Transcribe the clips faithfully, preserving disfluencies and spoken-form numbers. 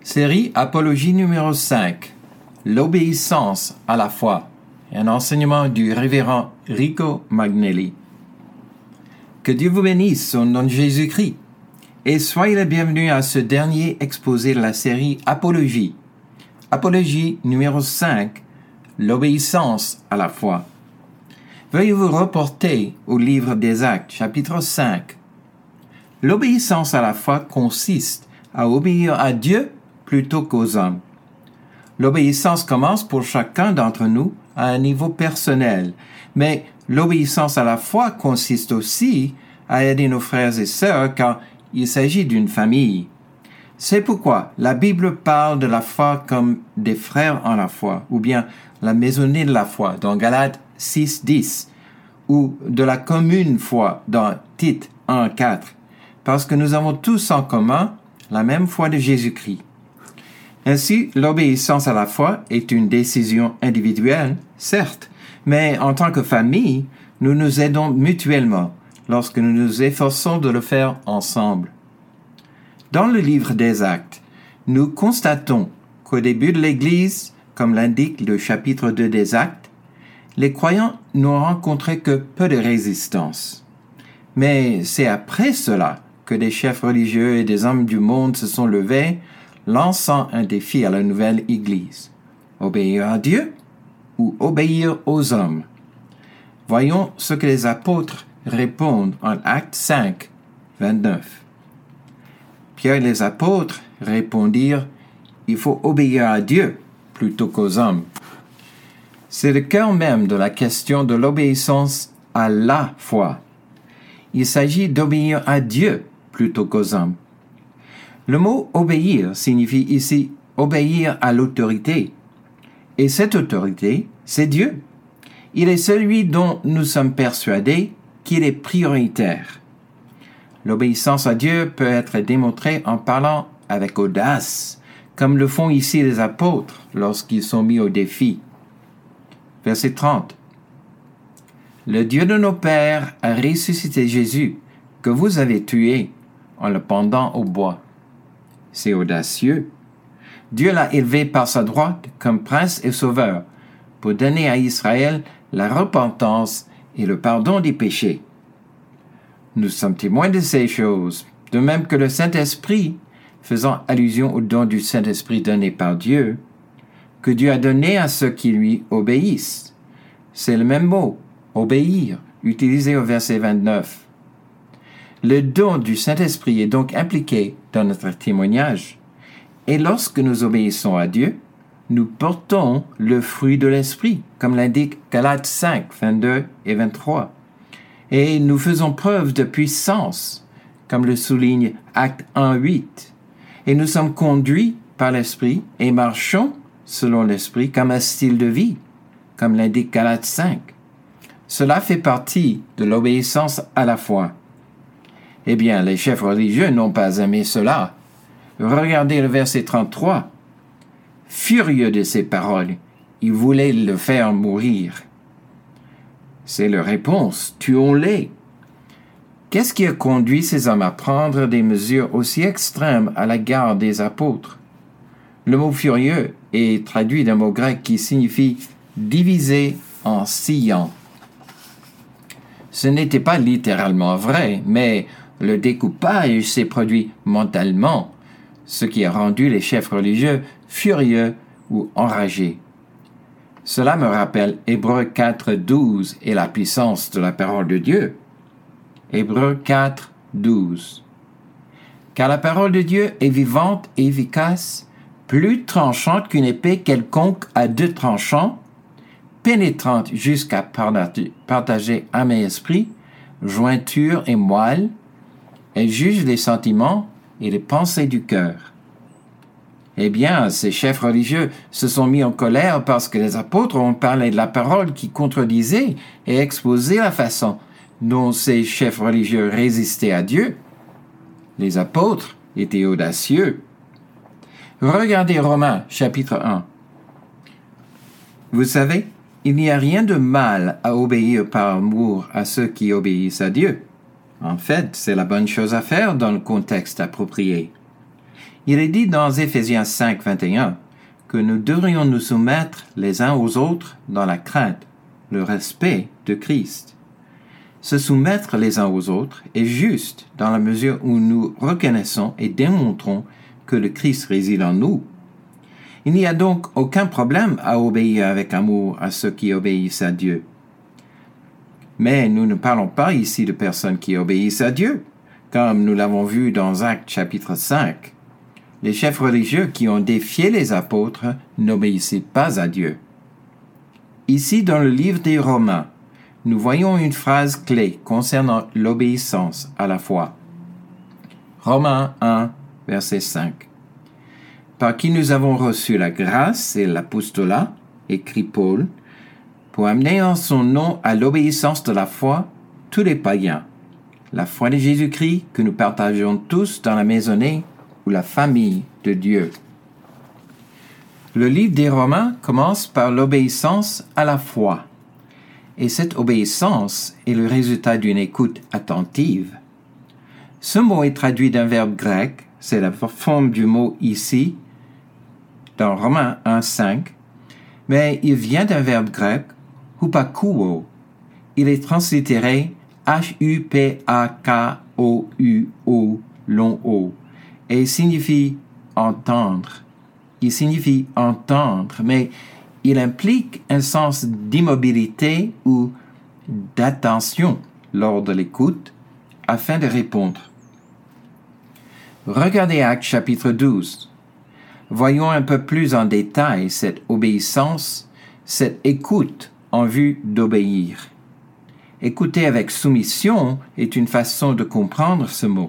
Série Apologie numéro cinq. L'obéissance à la foi. Un enseignement du révérend Rico Magnelli. Que Dieu vous bénisse au nom de Jésus-Christ. Et soyez les bienvenus à ce dernier exposé de la série Apologie. Apologie numéro cinq. L'obéissance à la foi. Veuillez vous reporter au livre des Actes, chapitre cinq. L'obéissance à la foi consiste à obéir à Dieu plutôt qu'aux hommes. L'obéissance commence pour chacun d'entre nous à un niveau personnel, mais l'obéissance à la foi consiste aussi à aider nos frères et sœurs car il s'agit d'une famille. C'est pourquoi la Bible parle de la foi comme des frères en la foi, ou bien la maisonnée de la foi dans Galates six dix, ou de la commune foi dans Tite un quatre, parce que nous avons tous en commun la même foi de Jésus-Christ. Ainsi, l'obéissance à la foi est une décision individuelle, certes, mais en tant que famille, nous nous aidons mutuellement lorsque nous nous efforçons de le faire ensemble. Dans le livre des Actes, nous constatons qu'au début de l'Église, comme l'indique le chapitre deux des Actes, les croyants n'ont rencontré que peu de résistance. Mais c'est après cela que des chefs religieux et des hommes du monde se sont levés, lançant un défi à la nouvelle Église. Obéir à Dieu ou obéir aux hommes? Voyons ce que les apôtres répondent en Actes cinq, vingt-neuf. Pierre et les apôtres répondirent, « Il faut obéir à Dieu plutôt qu'aux hommes. » C'est le cœur même de la question de l'obéissance à la foi. Il s'agit d'obéir à Dieu plutôt qu'aux hommes. Le mot « obéir » signifie ici « obéir à l'autorité ». Et cette autorité, c'est Dieu. Il est celui dont nous sommes persuadés qu'il est prioritaire. L'obéissance à Dieu peut être démontrée en parlant avec audace, comme le font ici les apôtres lorsqu'ils sont mis au défi. Verset trente. « Le Dieu de nos pères a ressuscité Jésus, que vous avez tué en le pendant au bois. » C'est audacieux. Dieu l'a élevé par sa droite comme prince et sauveur pour donner à Israël la repentance et le pardon des péchés. Nous sommes témoins de ces choses, de même que le Saint-Esprit, faisant allusion au don du Saint-Esprit donné par Dieu, que Dieu a donné à ceux qui lui obéissent. C'est le même mot, obéir, utilisé au verset vingt-neuf. Le don du Saint-Esprit est donc impliqué dans notre témoignage. Et lorsque nous obéissons à Dieu, nous portons le fruit de l'Esprit, comme l'indique Galates cinq, vingt-deux et vingt-trois. Et nous faisons preuve de puissance, comme le souligne Acte un, huit. Et nous sommes conduits par l'Esprit et marchons selon l'Esprit comme un style de vie, comme l'indique Galates cinq. Cela fait partie de l'obéissance à la foi. Eh bien, les chefs religieux n'ont pas aimé cela. Regardez le verset trente-trois. Furieux de ces paroles, ils voulaient le faire mourir. C'est leur réponse, tuons-les. Qu'est-ce qui a conduit ces hommes à prendre des mesures aussi extrêmes à l'égard des apôtres? Le mot furieux est traduit d'un mot grec qui signifie diviser en sciant. Ce n'était pas littéralement vrai, mais le découpage s'est produit mentalement, ce qui a rendu les chefs religieux furieux ou enragés. Cela me rappelle Hébreux quatre, douze et la puissance de la parole de Dieu. Hébreux quatre, douze. Car la parole de Dieu est vivante et efficace, plus tranchante qu'une épée quelconque à deux tranchants, pénétrante jusqu'à partager âme et esprit, jointure et moelle. Elle juge les sentiments et les pensées du cœur. Eh bien, ces chefs religieux se sont mis en colère parce que les apôtres ont parlé de la parole qui contredisait et exposait la façon dont ces chefs religieux résistaient à Dieu. Les apôtres étaient audacieux. Regardez Romains, chapitre un. Vous savez, il n'y a rien de mal à obéir par amour à ceux qui obéissent à Dieu. En fait, c'est la bonne chose à faire dans le contexte approprié. Il est dit dans Éphésiens cinq, vingt et un que nous devrions nous soumettre les uns aux autres dans la crainte, le respect de Christ. Se soumettre les uns aux autres est juste dans la mesure où nous reconnaissons et démontrons que le Christ réside en nous. Il n'y a donc aucun problème à obéir avec amour à ceux qui obéissent à Dieu. Mais nous ne parlons pas ici de personnes qui obéissent à Dieu, comme nous l'avons vu dans Actes chapitre cinq. Les chefs religieux qui ont défié les apôtres n'obéissaient pas à Dieu. Ici, dans le livre des Romains, nous voyons une phrase clé concernant l'obéissance à la foi. Romains un, verset cinq. Par qui nous avons reçu la grâce et l'apostolat, écrit Paul, pour amener en son nom à l'obéissance de la foi tous les païens, la foi de Jésus-Christ que nous partageons tous dans la maisonnée ou la famille de Dieu. Le livre des Romains commence par l'obéissance à la foi. Et cette obéissance est le résultat d'une écoute attentive. Ce mot est traduit d'un verbe grec, c'est la forme du mot ici, dans Romains un, cinq, mais il vient d'un verbe grec, hupakouo. Il est translittéré H U P A K O U O, long O, et signifie entendre. Il signifie entendre, mais il implique un sens d'immobilité ou d'attention lors de l'écoute afin de répondre. Regardez Actes chapitre douze. Voyons un peu plus en détail cette obéissance, cette écoute en vue d'obéir. Écouter avec soumission est une façon de comprendre ce mot.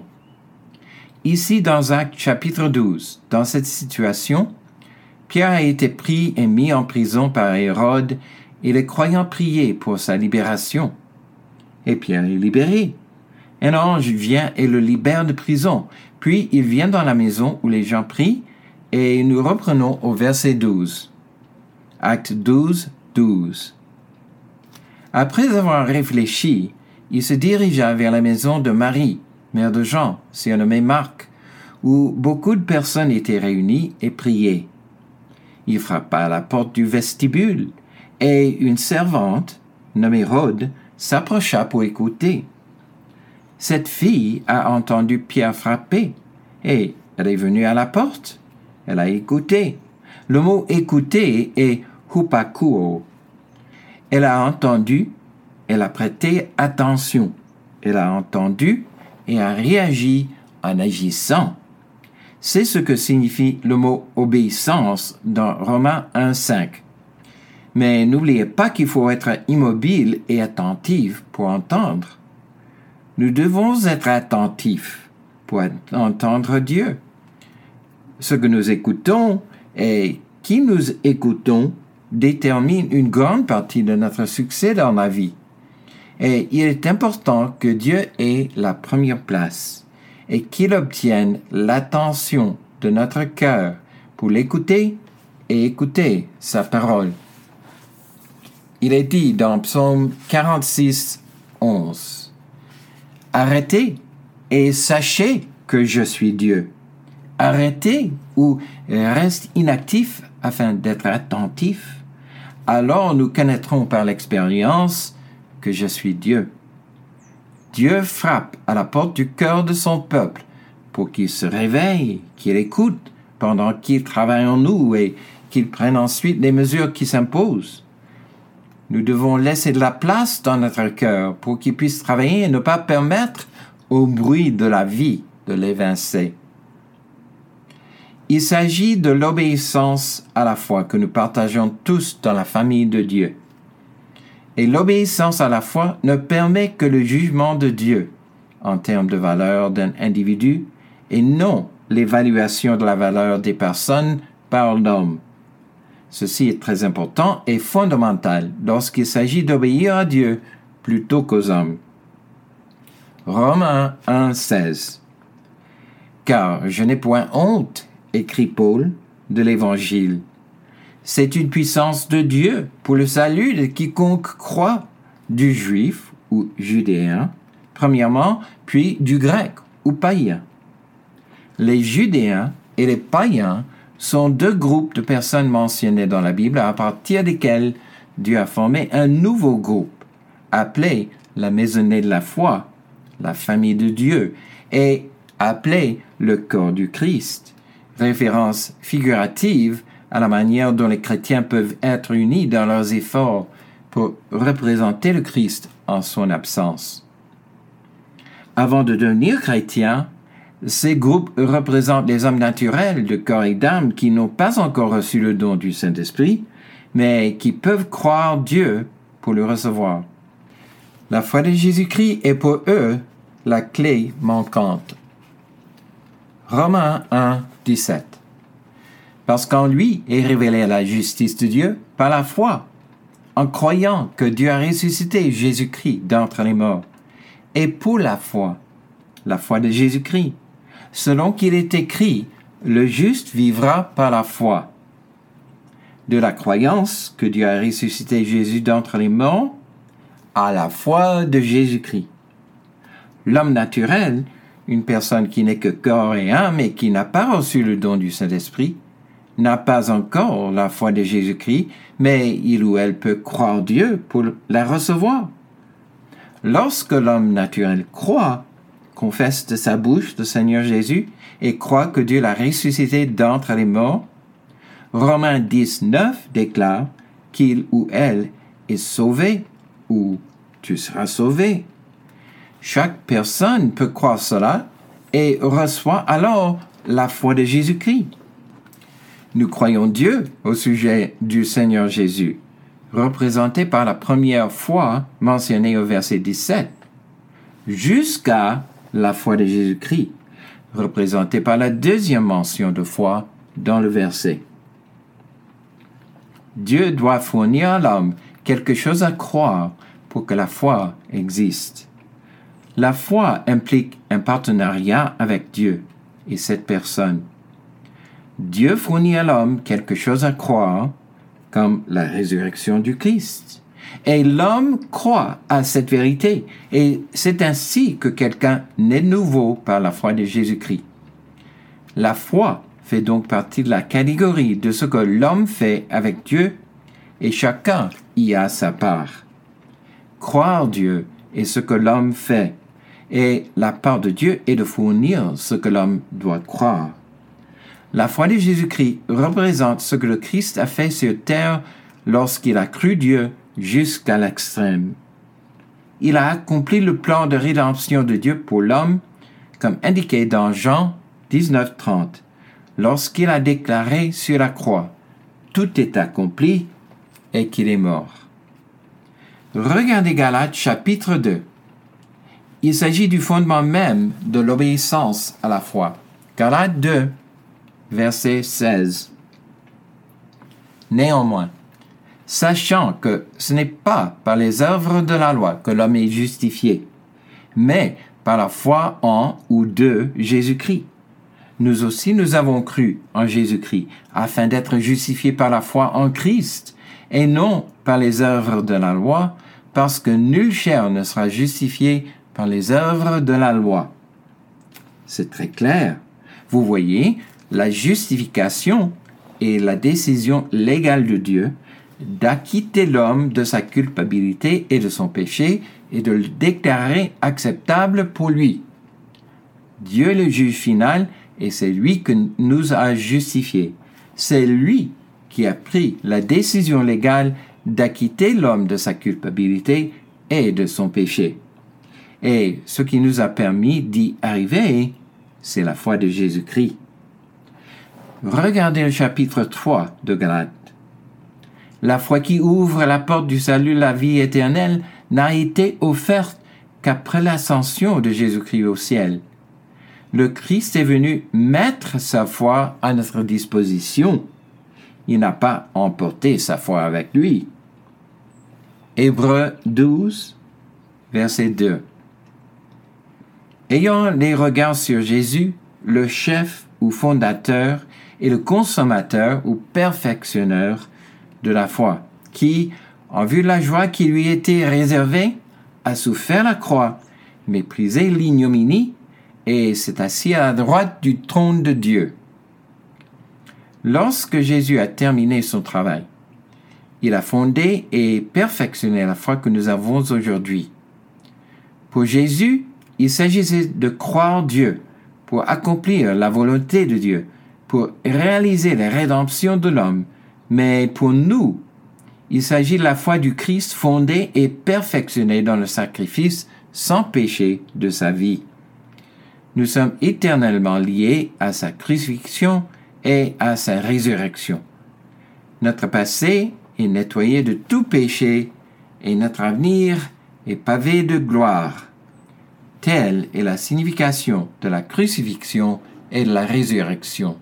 Ici dans Actes chapitre douze, dans cette situation, Pierre a été pris et mis en prison par Hérode et les croyants priaient pour sa libération. Et Pierre est libéré. Un ange vient et le libère de prison. Puis il vient dans la maison où les gens prient et nous reprenons au verset douze. Acte douze, douze. Après avoir réfléchi, il se dirigea vers la maison de Marie, mère de Jean, surnommée Marc, où beaucoup de personnes étaient réunies et priaient. Il frappa à la porte du vestibule, et une servante, nommée Rhode, s'approcha pour écouter. Cette fille a entendu Pierre frapper, et elle est venue à la porte. Elle a écouté. Le mot « écouter » est « hupakouo ». Elle a entendu, elle a prêté attention. Elle a entendu et a réagi en agissant. C'est ce que signifie le mot « obéissance » dans Romains un, cinq. Mais n'oubliez pas qu'il faut être immobile et attentif pour entendre. Nous devons être attentifs pour entendre Dieu. Ce que nous écoutons et qui nous écoutons détermine une grande partie de notre succès dans la vie. Et il est important que Dieu ait la première place et qu'il obtienne l'attention de notre cœur pour l'écouter et écouter sa parole. Il est dit dans Psaume quarante-six, onze. Arrêtez et sachez que je suis Dieu. Arrêtez ou reste inactif afin d'être attentif. Alors nous connaîtrons par l'expérience que je suis Dieu. Dieu frappe à la porte du cœur de son peuple pour qu'il se réveille, qu'il écoute pendant qu'il travaille en nous et qu'il prenne ensuite les mesures qui s'imposent. Nous devons laisser de la place dans notre cœur pour qu'il puisse travailler et ne pas permettre au bruit de la vie de l'évincer. Il s'agit de l'obéissance à la foi que nous partageons tous dans la famille de Dieu. Et l'obéissance à la foi ne permet que le jugement de Dieu en termes de valeur d'un individu et non l'évaluation de la valeur des personnes par l'homme. Ceci est très important et fondamental lorsqu'il s'agit d'obéir à Dieu plutôt qu'aux hommes. Romains un, seize. Car je n'ai point honte, écrit Paul, de l'Évangile. C'est une puissance de Dieu pour le salut de quiconque croit, du juif ou judéen, premièrement, puis du grec ou païen. Les Judéens et les païens sont deux groupes de personnes mentionnées dans la Bible à partir desquels Dieu a formé un nouveau groupe, appelé la maisonnée de la foi, la famille de Dieu, et appelé le corps du Christ, référence figurative à la manière dont les chrétiens peuvent être unis dans leurs efforts pour représenter le Christ en son absence. Avant de devenir chrétiens, ces groupes représentent les hommes naturels de corps et d'âme qui n'ont pas encore reçu le don du Saint-Esprit, mais qui peuvent croire Dieu pour le recevoir. La foi de Jésus-Christ est pour eux la clé manquante. Romains un, dix-sept. Parce qu'en lui est révélée la justice de Dieu par la foi, en croyant que Dieu a ressuscité Jésus-Christ d'entre les morts, et pour la foi, la foi de Jésus-Christ, selon qu'il est écrit, le juste vivra par la foi. De la croyance que Dieu a ressuscité Jésus d'entre les morts, à la foi de Jésus-Christ. L'homme naturel, une personne qui n'est que corps et âme et qui n'a pas reçu le don du Saint-Esprit, n'a pas encore la foi de Jésus-Christ, mais il ou elle peut croire Dieu pour la recevoir. Lorsque l'homme naturel croit, confesse de sa bouche le Seigneur Jésus et croit que Dieu l'a ressuscité d'entre les morts, Romains dix, neuf déclare qu'il ou elle est sauvé ou tu seras sauvé. Chaque personne peut croire cela et reçoit alors la foi de Jésus-Christ. Nous croyons Dieu au sujet du Seigneur Jésus, représenté par la première foi mentionnée au verset dix-sept, jusqu'à la foi de Jésus-Christ, représentée par la deuxième mention de foi dans le verset. Dieu doit fournir à l'homme quelque chose à croire pour que la foi existe. La foi implique un partenariat avec Dieu et cette personne. Dieu fournit à l'homme quelque chose à croire, comme la résurrection du Christ. Et l'homme croit à cette vérité, et c'est ainsi que quelqu'un naît nouveau par la foi de Jésus-Christ. La foi fait donc partie de la catégorie de ce que l'homme fait avec Dieu, et chacun y a sa part. Croire Dieu est ce que l'homme fait, et la part de Dieu est de fournir ce que l'homme doit croire. La foi de Jésus-Christ représente ce que le Christ a fait sur terre lorsqu'il a cru Dieu jusqu'à l'extrême. Il a accompli le plan de rédemption de Dieu pour l'homme, comme indiqué dans Jean dix-neuf, trente, lorsqu'il a déclaré sur la croix « Tout est accompli » et qu'il est mort. Regardez Galates chapitre deux. Il s'agit du fondement même de l'obéissance à la foi. Galates deux, verset seize. Néanmoins, sachant que ce n'est pas par les œuvres de la loi que l'homme est justifié, mais par la foi en ou de Jésus-Christ. Nous aussi nous avons cru en Jésus-Christ, afin d'être justifiés par la foi en Christ, et non par les œuvres de la loi, parce que nulle chair ne sera justifiée par les œuvres de la loi. C'est très clair. Vous voyez, la justification est la décision légale de Dieu d'acquitter l'homme de sa culpabilité et de son péché et de le déclarer acceptable pour lui. Dieu est le juge final et c'est lui qui nous a justifiés. C'est lui qui a pris la décision légale d'acquitter l'homme de sa culpabilité et de son péché. Et ce qui nous a permis d'y arriver, c'est la foi de Jésus-Christ. Regardez le chapitre trois de Galates. La foi qui ouvre la porte du salut, la vie éternelle, n'a été offerte qu'après l'ascension de Jésus-Christ au ciel. Le Christ est venu mettre sa foi à notre disposition. Il n'a pas emporté sa foi avec lui. Hébreux douze, verset deux. Ayant les regards sur Jésus, le chef ou fondateur et le consommateur ou perfectionneur de la foi, qui, en vue de la joie qui lui était réservée, a souffert la croix, méprisé l'ignominie, et s'est assis à la droite du trône de Dieu. Lorsque Jésus a terminé son travail, il a fondé et perfectionné la foi que nous avons aujourd'hui. Pour Jésus, il s'agissait de croire Dieu pour accomplir la volonté de Dieu, pour réaliser la rédemption de l'homme. Mais pour nous, il s'agit de la foi du Christ fondée et perfectionnée dans le sacrifice sans péché de sa vie. Nous sommes éternellement liés à sa crucifixion et à sa résurrection. Notre passé est nettoyé de tout péché et notre avenir est pavé de gloire. Telle est la signification de la crucifixion et de la résurrection.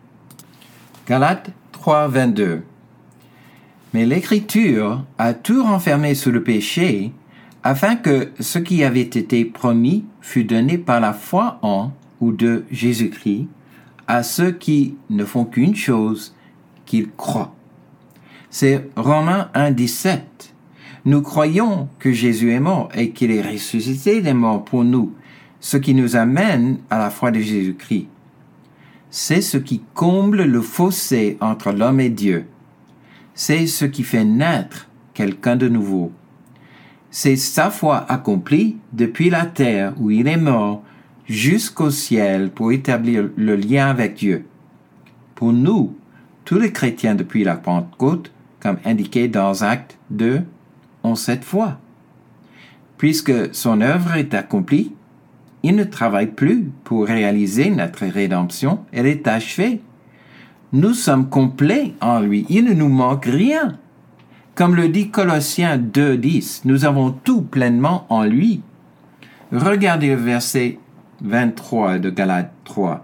Galates trois, vingt-deux. Mais l'Écriture a tout renfermé sous le péché, afin que ce qui avait été promis fût donné par la foi en ou de Jésus-Christ à ceux qui ne font qu'une chose, qu'ils croient. C'est Romains un, dix-sept. Nous croyons que Jésus est mort et qu'il est ressuscité des morts pour nous, ce qui nous amène à la foi de Jésus-Christ. C'est ce qui comble le fossé entre l'homme et Dieu. C'est ce qui fait naître quelqu'un de nouveau. C'est sa foi accomplie depuis la terre où il est mort jusqu'au ciel pour établir le lien avec Dieu. Pour nous, tous les chrétiens depuis la Pentecôte, comme indiqué dans Actes deux, ont cette foi. Puisque son œuvre est accomplie, il ne travaille plus pour réaliser notre rédemption, elle est achevée. Nous sommes complets en lui, il ne nous manque rien. Comme le dit Colossiens deux, dix, nous avons tout pleinement en lui. Regardez le verset vingt-trois de Galates trois.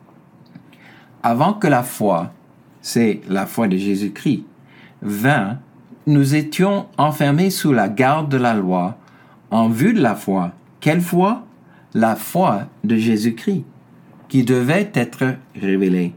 Avant que la foi, c'est la foi de Jésus-Christ, vint, nous étions enfermés sous la garde de la loi, en vue de la foi. Quelle foi? La foi de Jésus-Christ, qui devait être révélée.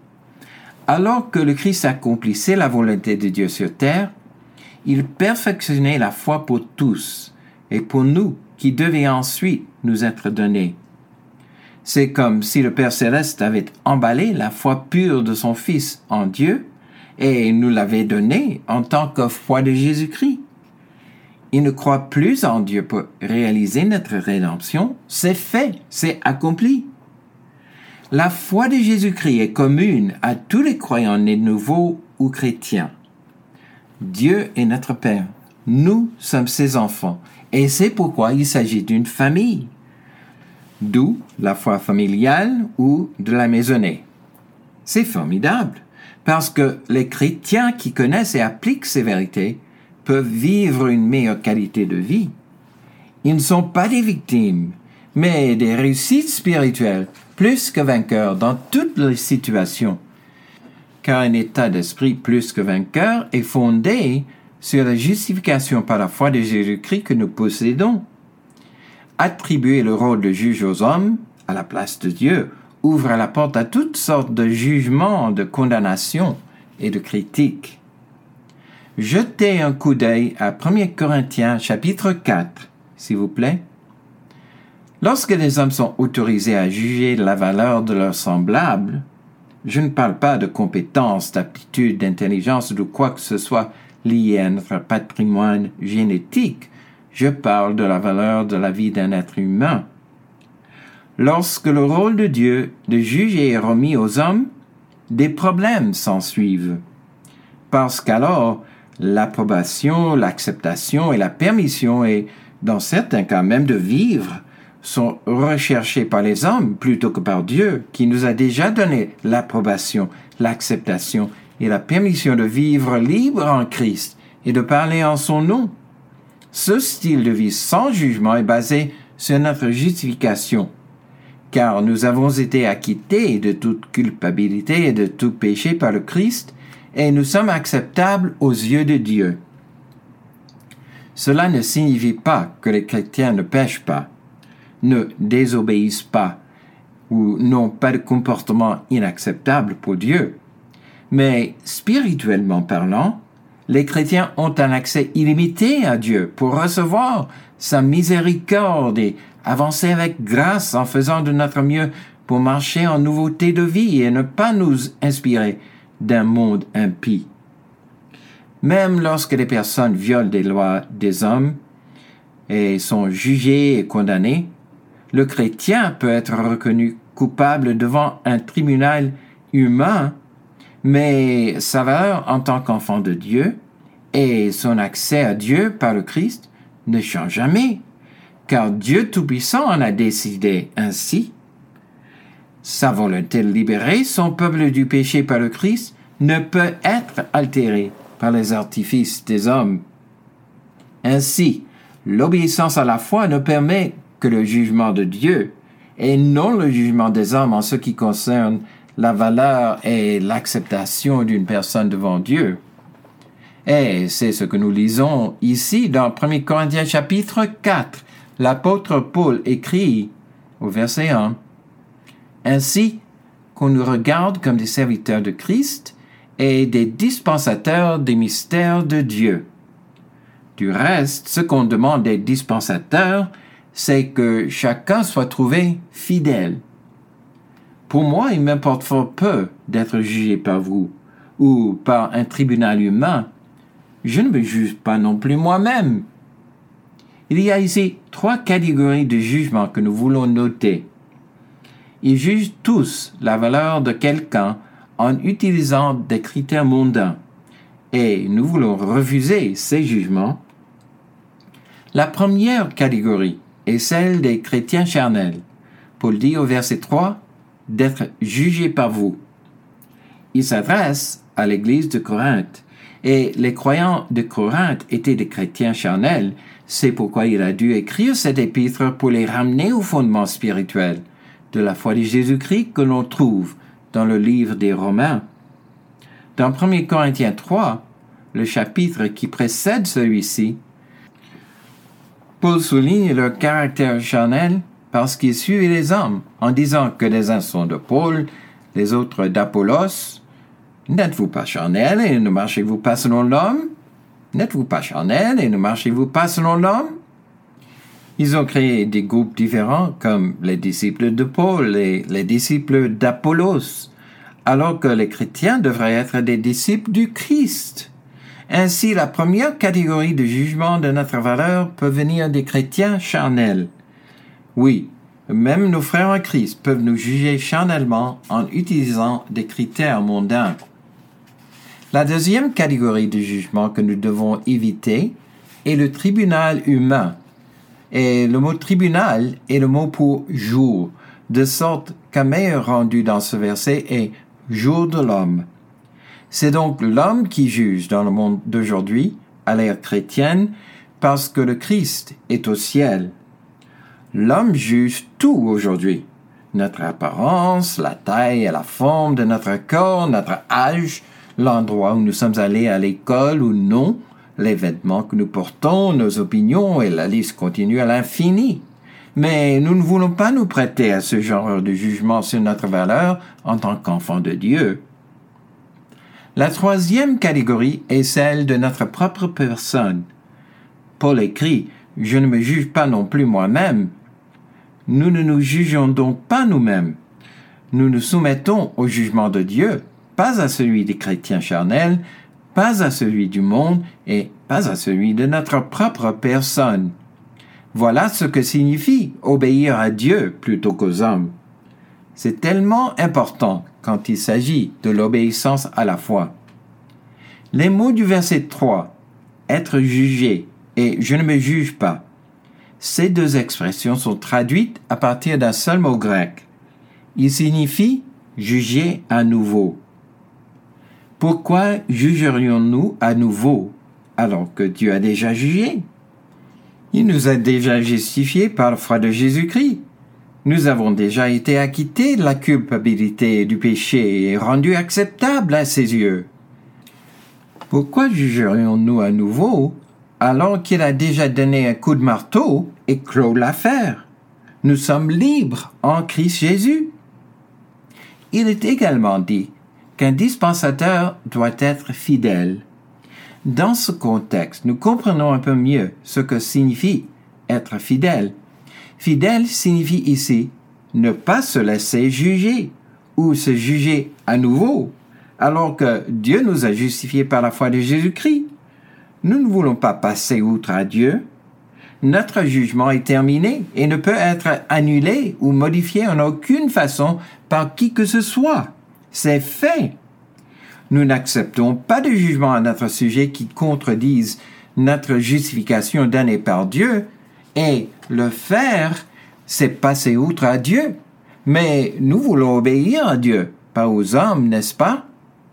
Alors que le Christ accomplissait la volonté de Dieu sur terre, il perfectionnait la foi pour tous et pour nous qui devait ensuite nous être donnée. C'est comme si le Père Céleste avait emballé la foi pure de son Fils en Dieu et nous l'avait donnée en tant que foi de Jésus-Christ. Il ne croit plus en Dieu pour réaliser notre rédemption. C'est fait, c'est accompli. La foi de Jésus-Christ est commune à tous les croyants nés de nouveau ou chrétiens. Dieu est notre Père. Nous sommes ses enfants. Et c'est pourquoi il s'agit d'une famille. D'où la foi familiale ou de la maisonnée. C'est formidable, parce que les chrétiens qui connaissent et appliquent ces vérités peuvent vivre une meilleure qualité de vie. Ils ne sont pas des victimes, mais des réussites spirituelles, plus que vainqueurs dans toutes les situations. Car un état d'esprit plus que vainqueur est fondé sur la justification par la foi de Jésus-Christ que nous possédons. Attribuer le rôle de juge aux hommes, à la place de Dieu, ouvre la porte à toutes sortes de jugements, de condamnations et de critiques. Jetez un coup d'œil à premier Corinthiens chapitre quatre, s'il vous plaît. Lorsque les hommes sont autorisés à juger la valeur de leurs semblables, je ne parle pas de compétences, d'aptitudes, d'intelligence ou de quoi que ce soit lié à notre patrimoine génétique. Je parle de la valeur de la vie d'un être humain. Lorsque le rôle de Dieu de juger est remis aux hommes, des problèmes s'ensuivent. Parce qu'alors, l'approbation, l'acceptation et la permission, et dans certains cas même de vivre, sont recherchés par les hommes plutôt que par Dieu, qui nous a déjà donné l'approbation, l'acceptation et la permission de vivre libre en Christ et de parler en son nom. Ce style de vie sans jugement est basé sur notre justification, car nous avons été acquittés de toute culpabilité et de tout péché par le Christ, et nous sommes acceptables aux yeux de Dieu. Cela ne signifie pas que les chrétiens ne pêchent pas, ne désobéissent pas ou n'ont pas de comportement inacceptable pour Dieu. Mais spirituellement parlant, les chrétiens ont un accès illimité à Dieu pour recevoir sa miséricorde et avancer avec grâce en faisant de notre mieux pour marcher en nouveauté de vie et ne pas nous inspirer d'un monde impie. Même lorsque les personnes violent des lois des hommes et sont jugées et condamnées, le chrétien peut être reconnu coupable devant un tribunal humain, mais sa valeur en tant qu'enfant de Dieu et son accès à Dieu par le Christ ne changent jamais, car Dieu Tout-Puissant en a décidé ainsi. Sa volonté de libérer son peuple du péché par le Christ ne peut être altérée par les artifices des hommes. Ainsi, l'obéissance à la foi ne permet que le jugement de Dieu et non le jugement des hommes en ce qui concerne la valeur et l'acceptation d'une personne devant Dieu. Et c'est ce que nous lisons ici dans premier Corinthiens chapitre quatre. L'apôtre Paul écrit au verset un. Ainsi qu'on nous regarde comme des serviteurs de Christ et des dispensateurs des mystères de Dieu. Du reste, ce qu'on demande des dispensateurs, c'est que chacun soit trouvé fidèle. Pour moi, il m'importe fort peu d'être jugé par vous ou par un tribunal humain. Je ne me juge pas non plus moi-même. Il y a ici trois catégories de jugements que nous voulons noter. Ils jugent tous la valeur de quelqu'un en utilisant des critères mondains, et nous voulons refuser ces jugements. La première catégorie est celle des chrétiens charnels. Paul dit au verset trois d'être jugés par vous. Il s'adresse à l'église de Corinthe, et les croyants de Corinthe étaient des chrétiens charnels. C'est pourquoi il a dû écrire cet épître pour les ramener au fondement spirituel de la foi de Jésus-Christ que l'on trouve dans le livre des Romains. Dans premier Corinthiens trois, le chapitre qui précède celui-ci, Paul souligne leur caractère charnel parce qu'ils suivaient les hommes, en disant que les uns sont de Paul, les autres d'Apollos. N'êtes-vous pas charnel et ne marchez-vous pas selon l'homme? N'êtes-vous pas charnel et ne marchez-vous pas selon l'homme? Ils ont créé des groupes différents comme les disciples de Paul et les disciples d'Apollos, alors que les chrétiens devraient être des disciples du Christ. Ainsi, la première catégorie de jugement de notre valeur peut venir des chrétiens charnels. Oui, même nos frères en Christ peuvent nous juger charnellement en utilisant des critères mondains. La deuxième catégorie de jugement que nous devons éviter est le tribunal humain. Et le mot tribunal est le mot pour jour, de sorte qu'un meilleur rendu dans ce verset est jour de l'homme. C'est donc l'homme qui juge dans le monde d'aujourd'hui, à l'ère chrétienne, parce que le Christ est au ciel. L'homme juge tout aujourd'hui. Notre apparence, la taille et la forme de notre corps, notre âge, l'endroit où nous sommes allés à l'école ou non, les vêtements que nous portons, nos opinions, et la liste continue à l'infini. Mais nous ne voulons pas nous prêter à ce genre de jugement sur notre valeur en tant qu'enfants de Dieu. La troisième catégorie est celle de notre propre personne. Paul écrit « Je ne me juge pas non plus moi-même ». Nous ne nous jugeons donc pas nous-mêmes. Nous nous soumettons au jugement de Dieu, pas à celui des chrétiens charnels, pas à celui du monde et pas à celui de notre propre personne. Voilà ce que signifie obéir à Dieu plutôt qu'aux hommes. C'est tellement important quand il s'agit de l'obéissance à la foi. Les mots du verset trois, être jugé et je ne me juge pas, ces deux expressions sont traduites à partir d'un seul mot grec. Il signifie juger à nouveau. Pourquoi jugerions-nous à nouveau alors que Dieu a déjà jugé? Il nous a déjà justifiés par la foi de Jésus-Christ. Nous avons déjà été acquittés de la culpabilité du péché et rendus acceptables à ses yeux. Pourquoi jugerions-nous à nouveau alors qu'il a déjà donné un coup de marteau et clos l'affaire? Nous sommes libres en Christ Jésus. Il est également dit qu'un dispensateur doit être fidèle. Dans ce contexte, nous comprenons un peu mieux ce que signifie être fidèle. Fidèle signifie ici ne pas se laisser juger ou se juger à nouveau, alors que Dieu nous a justifiés par la foi de Jésus-Christ. Nous ne voulons pas passer outre à Dieu. Notre jugement est terminé et ne peut être annulé ou modifié en aucune façon par qui que ce soit. C'est fait. Nous n'acceptons pas de jugement à notre sujet qui contredisent notre justification donnée par Dieu, et le faire, c'est passer outre à Dieu. Mais nous voulons obéir à Dieu, pas aux hommes, n'est-ce pas?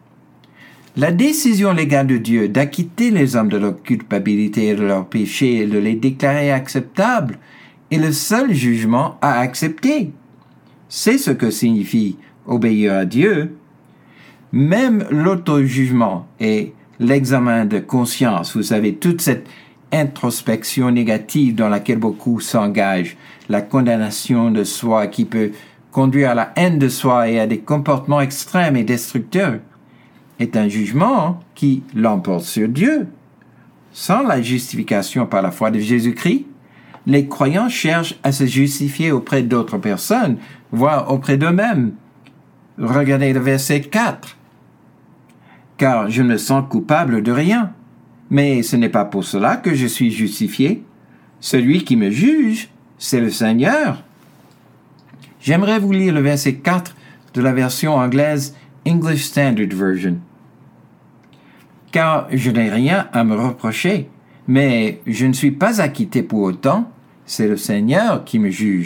La décision légale de Dieu d'acquitter les hommes de leur culpabilité et de leur péché et de les déclarer acceptables est le seul jugement à accepter. C'est ce que signifie obéir à Dieu. Même l'auto-jugement et l'examen de conscience, vous savez, toute cette introspection négative dans laquelle beaucoup s'engagent, la condamnation de soi qui peut conduire à la haine de soi et à des comportements extrêmes et destructeurs, est un jugement qui l'emporte sur Dieu. Sans la justification par la foi de Jésus-Christ, les croyants cherchent à se justifier auprès d'autres personnes, voire auprès d'eux-mêmes. Regardez le verset quatre. « Car je me sens coupable de rien, mais ce n'est pas pour cela que je suis justifié. Celui qui me juge, c'est le Seigneur. » J'aimerais vous lire le verset quatre de la version anglaise English Standard Version. « Car je n'ai rien à me reprocher, mais je ne suis pas acquitté pour autant, c'est le Seigneur qui me juge. »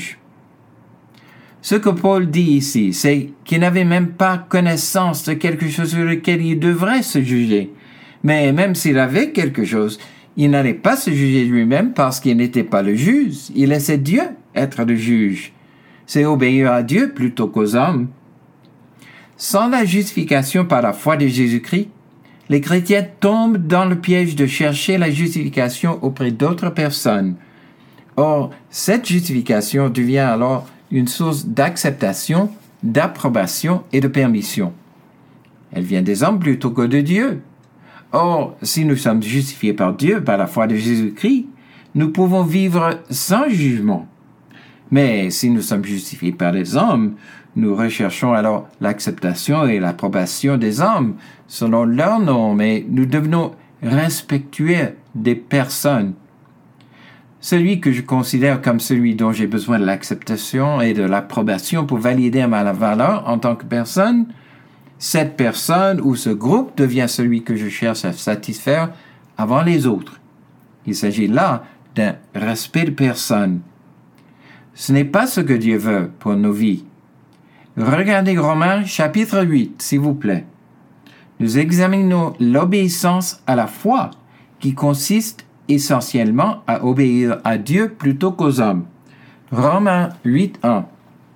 Ce que Paul dit ici, c'est qu'il n'avait même pas connaissance de quelque chose sur lequel il devrait se juger. Mais même s'il avait quelque chose, il n'allait pas se juger lui-même parce qu'il n'était pas le juge. Il laissait Dieu être le juge. C'est obéir à Dieu plutôt qu'aux hommes. Sans la justification par la foi de Jésus-Christ, les chrétiens tombent dans le piège de chercher la justification auprès d'autres personnes. Or, cette justification devient alors une source d'acceptation, d'approbation et de permission. Elle vient des hommes plutôt que de Dieu. Or, si nous sommes justifiés par Dieu par la foi de Jésus-Christ, nous pouvons vivre sans jugement. Mais si nous sommes justifiés par les hommes, nous recherchons alors l'acceptation et l'approbation des hommes selon leurs normes et nous devenons respectueux des personnes. Celui que je considère comme celui dont j'ai besoin de l'acceptation et de l'approbation pour valider ma valeur en tant que personne, cette personne ou ce groupe devient celui que je cherche à satisfaire avant les autres. Il s'agit là d'un respect de personne. Ce n'est pas ce que Dieu veut pour nos vies. Regardez Romains chapitre huit, s'il vous plaît. Nous examinons l'obéissance à la foi qui consiste essentiellement à obéir à Dieu plutôt qu'aux hommes. Romains huit, un.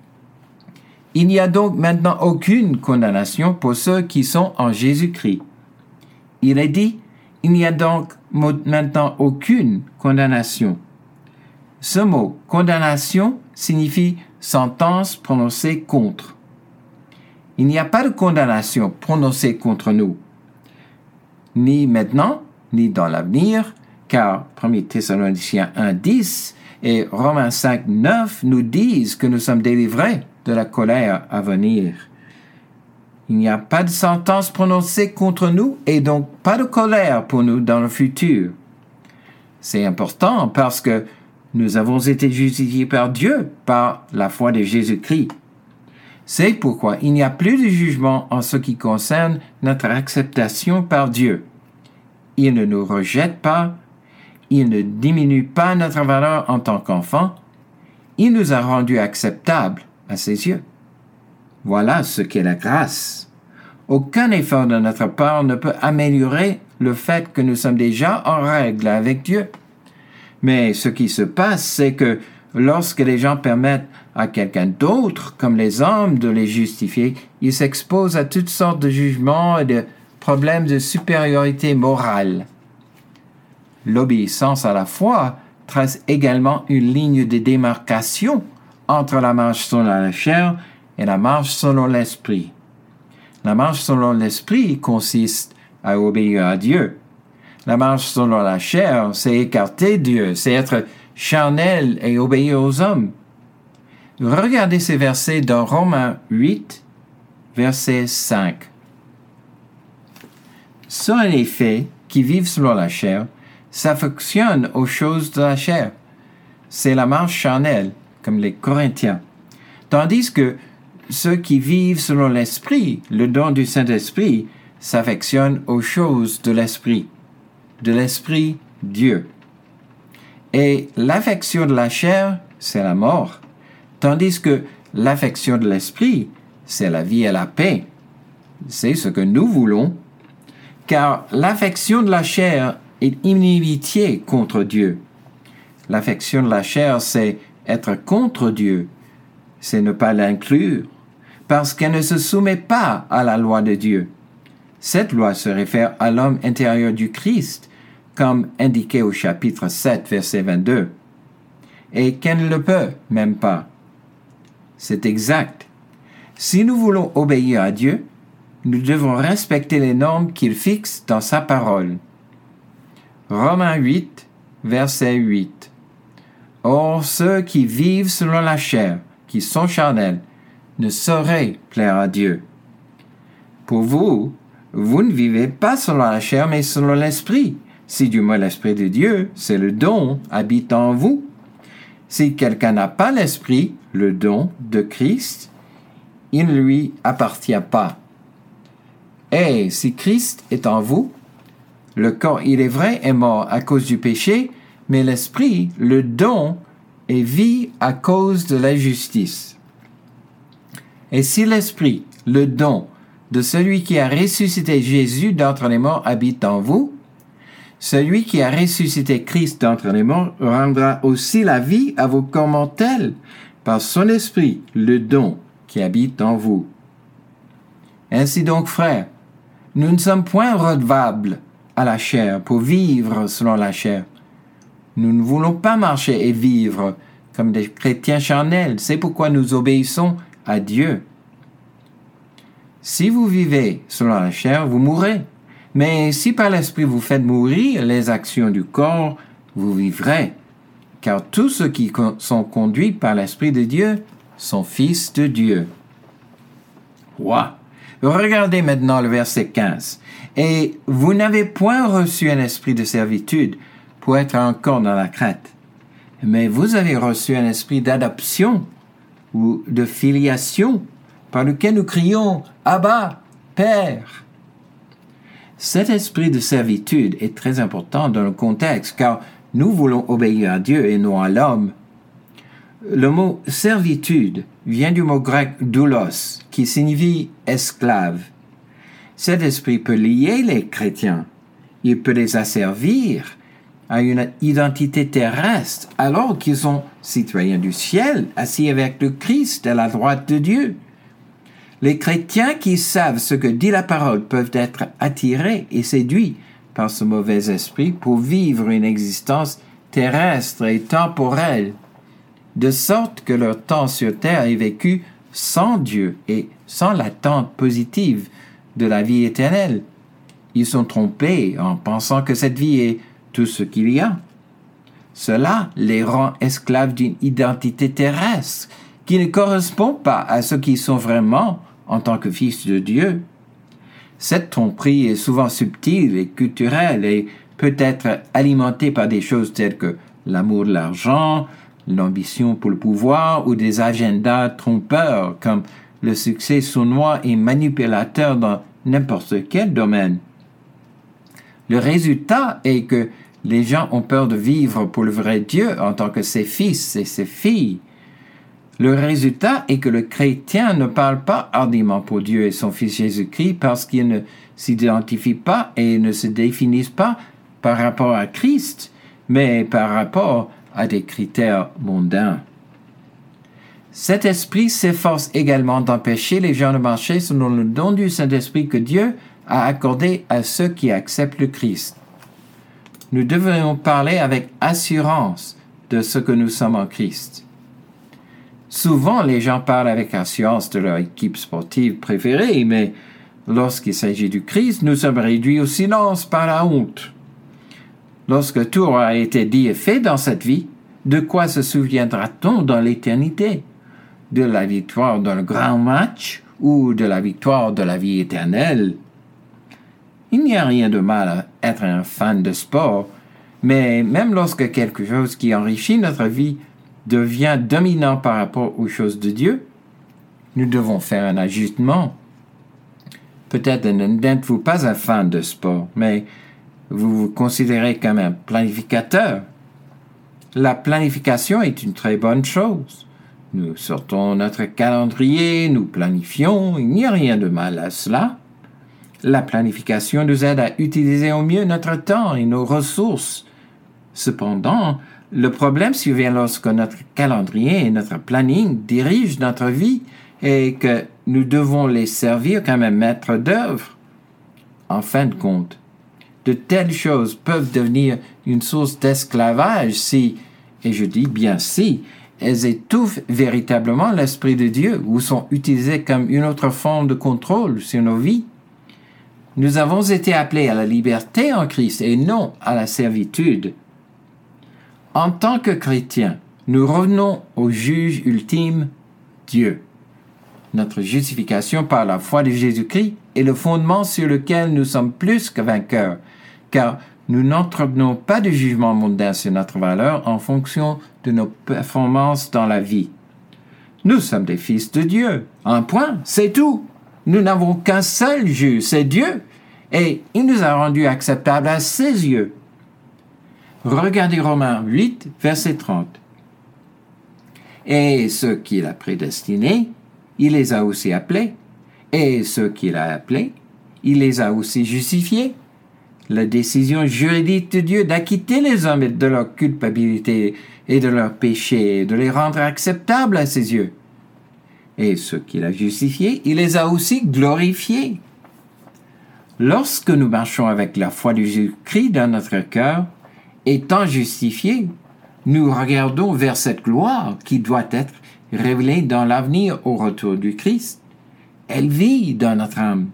Il n'y a donc maintenant aucune condamnation pour ceux qui sont en Jésus-Christ. Il est dit, il n'y a donc maintenant aucune condamnation. Ce mot, condamnation, signifie sentence prononcée contre. Il n'y a pas de condamnation prononcée contre nous, ni maintenant, ni dans l'avenir, car premier Thessaloniciens un, dix et Romains cinq, neuf nous disent que nous sommes délivrés de la colère à venir. Il n'y a pas de sentence prononcée contre nous et donc pas de colère pour nous dans le futur. C'est important parce que nous avons été justifiés par Dieu par la foi de Jésus-Christ. C'est pourquoi il n'y a plus de jugement en ce qui concerne notre acceptation par Dieu. Il ne nous rejette pas, il ne diminue pas notre valeur en tant qu'enfant, il nous a rendus acceptables à ses yeux. Voilà ce qu'est la grâce. Aucun effort de notre part ne peut améliorer le fait que nous sommes déjà en règle avec Dieu. Mais ce qui se passe, c'est que lorsque les gens permettent à quelqu'un d'autre, comme les hommes, de les justifier, ils s'exposent à toutes sortes de jugements et de problèmes de supériorité morale. L'obéissance à la foi trace également une ligne de démarcation entre la marche selon la chair et la marche selon l'esprit. La marche selon l'esprit consiste à obéir à Dieu. La marche selon la chair, c'est écarter Dieu, c'est être charnel et obéir aux hommes. Regardez ces versets dans Romains huit, verset cinq. Ceux, en effet, qui vivent selon la chair, s'affectionnent aux choses de la chair. C'est la marche charnelle, comme les Corinthiens. Tandis que ceux qui vivent selon l'Esprit, le don du Saint-Esprit, s'affectionnent aux choses de l'Esprit, de l'Esprit Dieu. Et l'affection de la chair, c'est la mort, tandis que l'affection de l'Esprit, c'est la vie et la paix. C'est ce que nous voulons, car l'affection de la chair est inimitié contre Dieu. L'affection de la chair, c'est être contre Dieu, c'est ne pas l'inclure, parce qu'elle ne se soumet pas à la loi de Dieu. Cette loi se réfère à l'homme intérieur du Christ, comme indiqué au chapitre sept, verset vingt-deux, et qu'elle ne le peut même pas. C'est exact. Si nous voulons obéir à Dieu, nous devons respecter les normes qu'il fixe dans sa parole. Romains huit, verset huit. Or, ceux qui vivent selon la chair, qui sont charnels, ne sauraient plaire à Dieu. Pour vous, vous ne vivez pas selon la chair, mais selon l'Esprit. Si du moins l'Esprit de Dieu, c'est le don, habite en vous. Si quelqu'un n'a pas l'Esprit, le don de Christ, il ne lui appartient pas. Et si Christ est en vous, le corps, il est vrai, est mort à cause du péché, mais l'Esprit, le don, est vie à cause de la justice. Et si l'Esprit, le don de celui qui a ressuscité Jésus d'entre les morts habite en vous, celui qui a ressuscité Christ d'entre les morts rendra aussi la vie à vos corps mortels par son Esprit, le don qui habite en vous. Ainsi donc, frères, nous ne sommes point redevables à la chair pour vivre selon la chair. Nous ne voulons pas marcher et vivre comme des chrétiens charnels. C'est pourquoi nous obéissons à Dieu. Si vous vivez selon la chair, vous mourrez. Mais si par l'Esprit vous faites mourir les actions du corps, vous vivrez. Car tous ceux qui sont conduits par l'Esprit de Dieu sont fils de Dieu. Wow. Regardez maintenant le verset quinze. Et vous n'avez point reçu un esprit de servitude pour être encore dans la crainte, mais vous avez reçu un esprit d'adoption ou de filiation par lequel nous crions « Abba, Père ». Cet esprit de servitude est très important dans le contexte car nous voulons obéir à Dieu et non à l'homme. Le mot servitude vient du mot grec doulos qui signifie esclave. Cet esprit peut lier les chrétiens. Il peut les asservir à une identité terrestre alors qu'ils sont citoyens du ciel, assis avec le Christ à la droite de Dieu. Les chrétiens qui savent ce que dit la parole peuvent être attirés et séduits par ce mauvais esprit pour vivre une existence terrestre et temporelle, de sorte que leur temps sur terre est vécu sans Dieu et sans l'attente positive de la vie éternelle. Ils sont trompés en pensant que cette vie est tout ce qu'il y a. Cela les rend esclaves d'une identité terrestre qui ne correspond pas à ce qu'ils sont vraiment en tant que fils de Dieu. Cette tromperie est souvent subtile et culturelle et peut être alimentée par des choses telles que l'amour de l'argent, l'ambition pour le pouvoir ou des agendas trompeurs comme le succès sournois et manipulateur dans n'importe quel domaine. Le résultat est que les gens ont peur de vivre pour le vrai Dieu en tant que ses fils et ses filles. Le résultat est que le chrétien ne parle pas hardiment pour Dieu et son Fils Jésus-Christ parce qu'il ne s'identifie pas et ne se définissent pas par rapport à Christ, mais par rapport à des critères mondains. Cet esprit s'efforce également d'empêcher les gens de marcher selon le don du Saint-Esprit que Dieu a accordé à ceux qui acceptent le Christ. Nous devrions parler avec assurance de ce que nous sommes en Christ. Souvent, les gens parlent avec assurance de leur équipe sportive préférée, mais lorsqu'il s'agit du Christ, nous sommes réduits au silence par la honte. Lorsque tout aura été dit et fait dans cette vie, de quoi se souviendra-t-on dans l'éternité? De la victoire dans le grand match ou de la victoire de la vie éternelle? Il n'y a rien de mal à être un fan de sport, mais même lorsque quelque chose qui enrichit notre vie devient dominant par rapport aux choses de Dieu, nous devons faire un ajustement. Peut-être n'êtes-vous pas un fan de sport, mais vous vous considérez comme un planificateur. La planification est une très bonne chose. Nous sortons notre calendrier, nous planifions, il n'y a rien de mal à cela. La planification nous aide à utiliser au mieux notre temps et nos ressources. Cependant, le problème survient lorsque notre calendrier et notre planning dirigent notre vie et que nous devons les servir comme un maître d'œuvre. En fin de compte, de telles choses peuvent devenir une source d'esclavage si, et je dis bien si, elles étouffent véritablement l'Esprit de Dieu ou sont utilisées comme une autre forme de contrôle sur nos vies. Nous avons été appelés à la liberté en Christ et non à la servitude. En tant que chrétiens, nous revenons au juge ultime, Dieu. Notre justification par la foi de Jésus-Christ est le fondement sur lequel nous sommes plus que vainqueurs, car nous n'entretenons pas de jugement mondain sur notre valeur en fonction de nos performances dans la vie. Nous sommes des fils de Dieu. Un point, c'est tout. Nous n'avons qu'un seul juge, c'est Dieu, et il nous a rendus acceptables à ses yeux. Regardez Romains huit, verset trente. Et ceux qu'il a prédestinés, il les a aussi appelés, et ceux qu'il a appelés, il les a aussi justifiés. La décision juridique de Dieu d'acquitter les hommes de leur culpabilité et de leur péché et de les rendre acceptables à ses yeux. Et ceux qu'il a justifiés, il les a aussi glorifiés. Lorsque nous marchons avec la foi de Jésus-Christ dans notre cœur, étant justifiés, nous regardons vers cette gloire qui doit être révélée dans l'avenir au retour du Christ. Elle vit dans notre âme.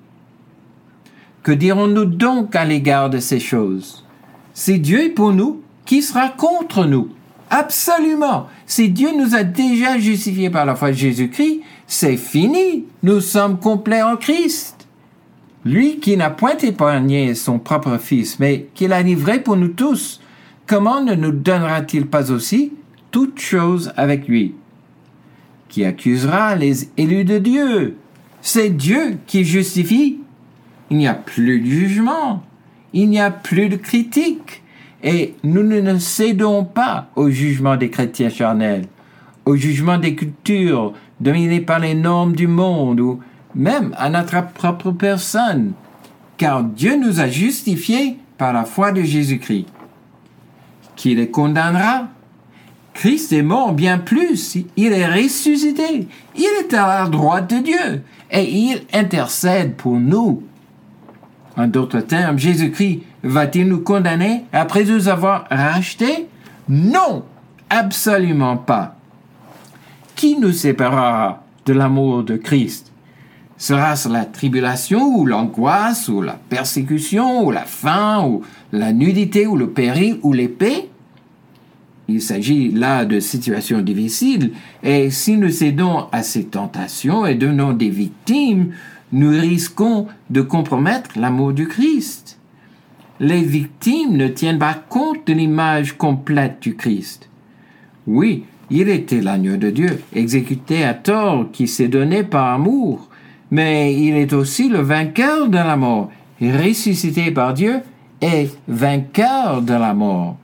Que dirons-nous donc à l'égard de ces choses? Si Dieu est pour nous, qui sera contre nous? Absolument! Si Dieu nous a déjà justifiés par la foi de Jésus-Christ, c'est fini! Nous sommes complets en Christ. Lui qui n'a point épargné son propre Fils, mais qui l'a livré pour nous tous, comment ne nous donnera-t-il pas aussi toutes choses avec lui? Qui accusera les élus de Dieu? C'est Dieu qui justifie. Il n'y a plus de jugement, il n'y a plus de critique, et nous ne cédons pas au jugement des chrétiens charnels, au jugement des cultures dominées par les normes du monde, ou même à notre propre personne, car Dieu nous a justifiés par la foi de Jésus-Christ. Qui les condamnera? Christ est mort bien plus, il est ressuscité, il est à la droite de Dieu, et il intercède pour nous. En d'autres termes, Jésus-Christ va-t-il nous condamner après nous avoir rachetés? Non, absolument pas. Qui nous séparera de l'amour de Christ? Sera-ce la tribulation ou l'angoisse ou la persécution ou la faim ou la nudité ou le péril ou l'épée? Il s'agit là de situations difficiles et si nous cédons à ces tentations et devenons des victimes, nous risquons de compromettre l'amour du Christ. Les victimes ne tiennent pas compte de l'image complète du Christ. Oui, il était l'agneau de Dieu, exécuté à tort, qui s'est donné par amour, mais il est aussi le vainqueur de la mort, ressuscité par Dieu et vainqueur de la mort.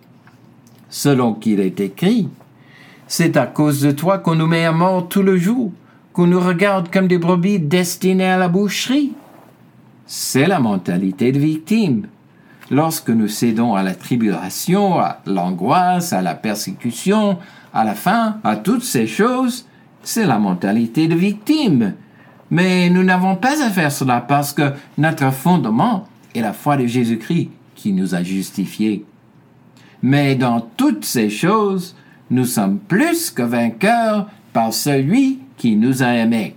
Selon qu'il est écrit, « C'est à cause de toi qu'on nous met à mort tout le jour, qu'on nous regarde comme des brebis destinées à la boucherie. » C'est la mentalité de victime. Lorsque nous cédons à la tribulation, à l'angoisse, à la persécution, à la faim, à toutes ces choses, c'est la mentalité de victime. Mais nous n'avons pas à faire cela parce que notre fondement est la foi de Jésus-Christ qui nous a justifiés. Mais dans toutes ces choses, nous sommes plus que vainqueurs par celui qui nous a aimés.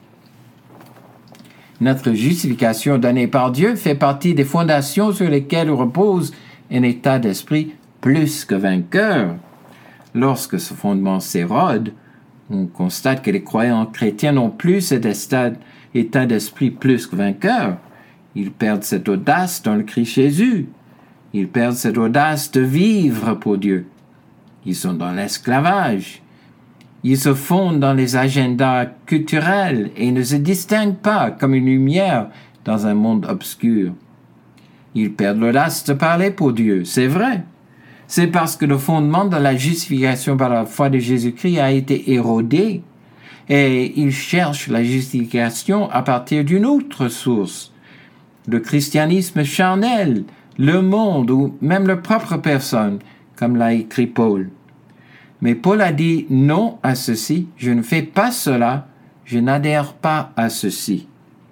Notre justification donnée par Dieu fait partie des fondations sur lesquelles repose un état d'esprit plus que vainqueur. Lorsque ce fondement s'érode, on constate que les croyants chrétiens n'ont plus cet état d'esprit plus que vainqueur. Ils perdent cette audace dans le Christ Jésus. Ils perdent cette audace de vivre pour Dieu. Ils sont dans l'esclavage. Ils se fondent dans les agendas culturels et ne se distinguent pas comme une lumière dans un monde obscur. Ils perdent l'audace de parler pour Dieu, c'est vrai. C'est parce que le fondement de la justification par la foi de Jésus-Christ a été érodé et ils cherchent la justification à partir d'une autre source. Le christianisme charnel, le monde ou même leur propre personne, comme l'a écrit Paul. Mais Paul a dit non à ceci, je ne fais pas cela, je n'adhère pas à ceci.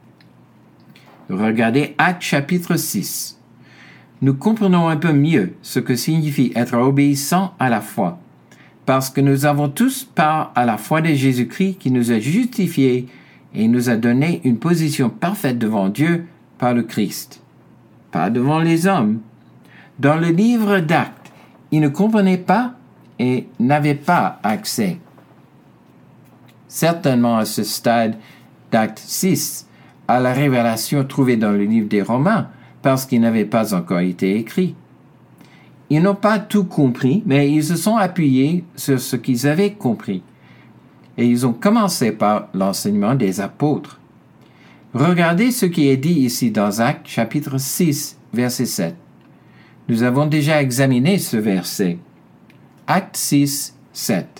Regardez Actes chapitre six. Nous comprenons un peu mieux ce que signifie être obéissant à la foi, parce que nous avons tous part à la foi de Jésus-Christ qui nous a justifiés et nous a donné une position parfaite devant Dieu par le Christ, pas devant les hommes. Dans le livre d'Actes, ils ne comprenaient pas et n'avaient pas accès. Certainement à ce stade d'Acte six, à la révélation trouvée dans le livre des Romains, parce qu'il n'avait pas encore été écrit. Ils n'ont pas tout compris, mais ils se sont appuyés sur ce qu'ils avaient compris. Et ils ont commencé par l'enseignement des apôtres. Regardez ce qui est dit ici dans Actes chapitre six, verset sept. Nous avons déjà examiné ce verset. Actes six, sept.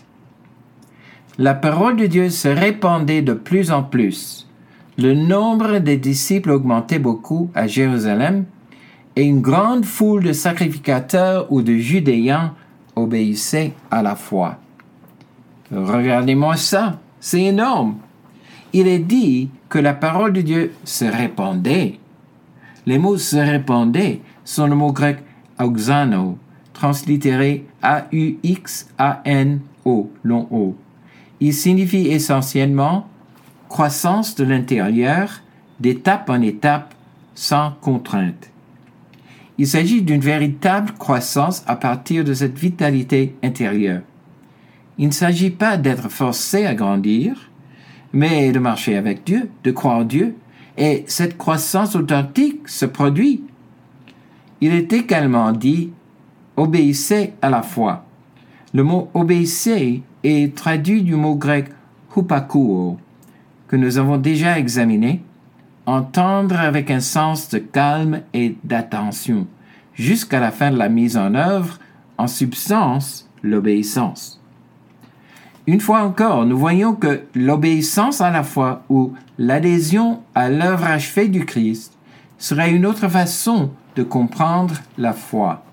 La parole de Dieu se répandait de plus en plus. Le nombre des disciples augmentait beaucoup à Jérusalem et une grande foule de sacrificateurs ou de Judéens obéissait à la foi. Regardez-moi ça, c'est énorme. Il est dit que la parole de Dieu se répandait. Les mots se répandaient sont le mot grec auxano, translittéré A U X A N O, long O. Il signifie essentiellement croissance de l'intérieur, d'étape en étape, sans contrainte. Il s'agit d'une véritable croissance à partir de cette vitalité intérieure. Il ne s'agit pas d'être forcé à grandir, mais de marcher avec Dieu, de croire en Dieu, et cette croissance authentique se produit. Il est également dit « obéissez à la foi ». Le mot « obéissez » est traduit du mot grec « hupakuo », que nous avons déjà examiné, entendre avec un sens de calme et d'attention, jusqu'à la fin de la mise en œuvre, en substance, l'obéissance. Une fois encore, nous voyons que l'obéissance à la foi ou l'adhésion à l'œuvre achevée du Christ serait une autre façon de comprendre la foi.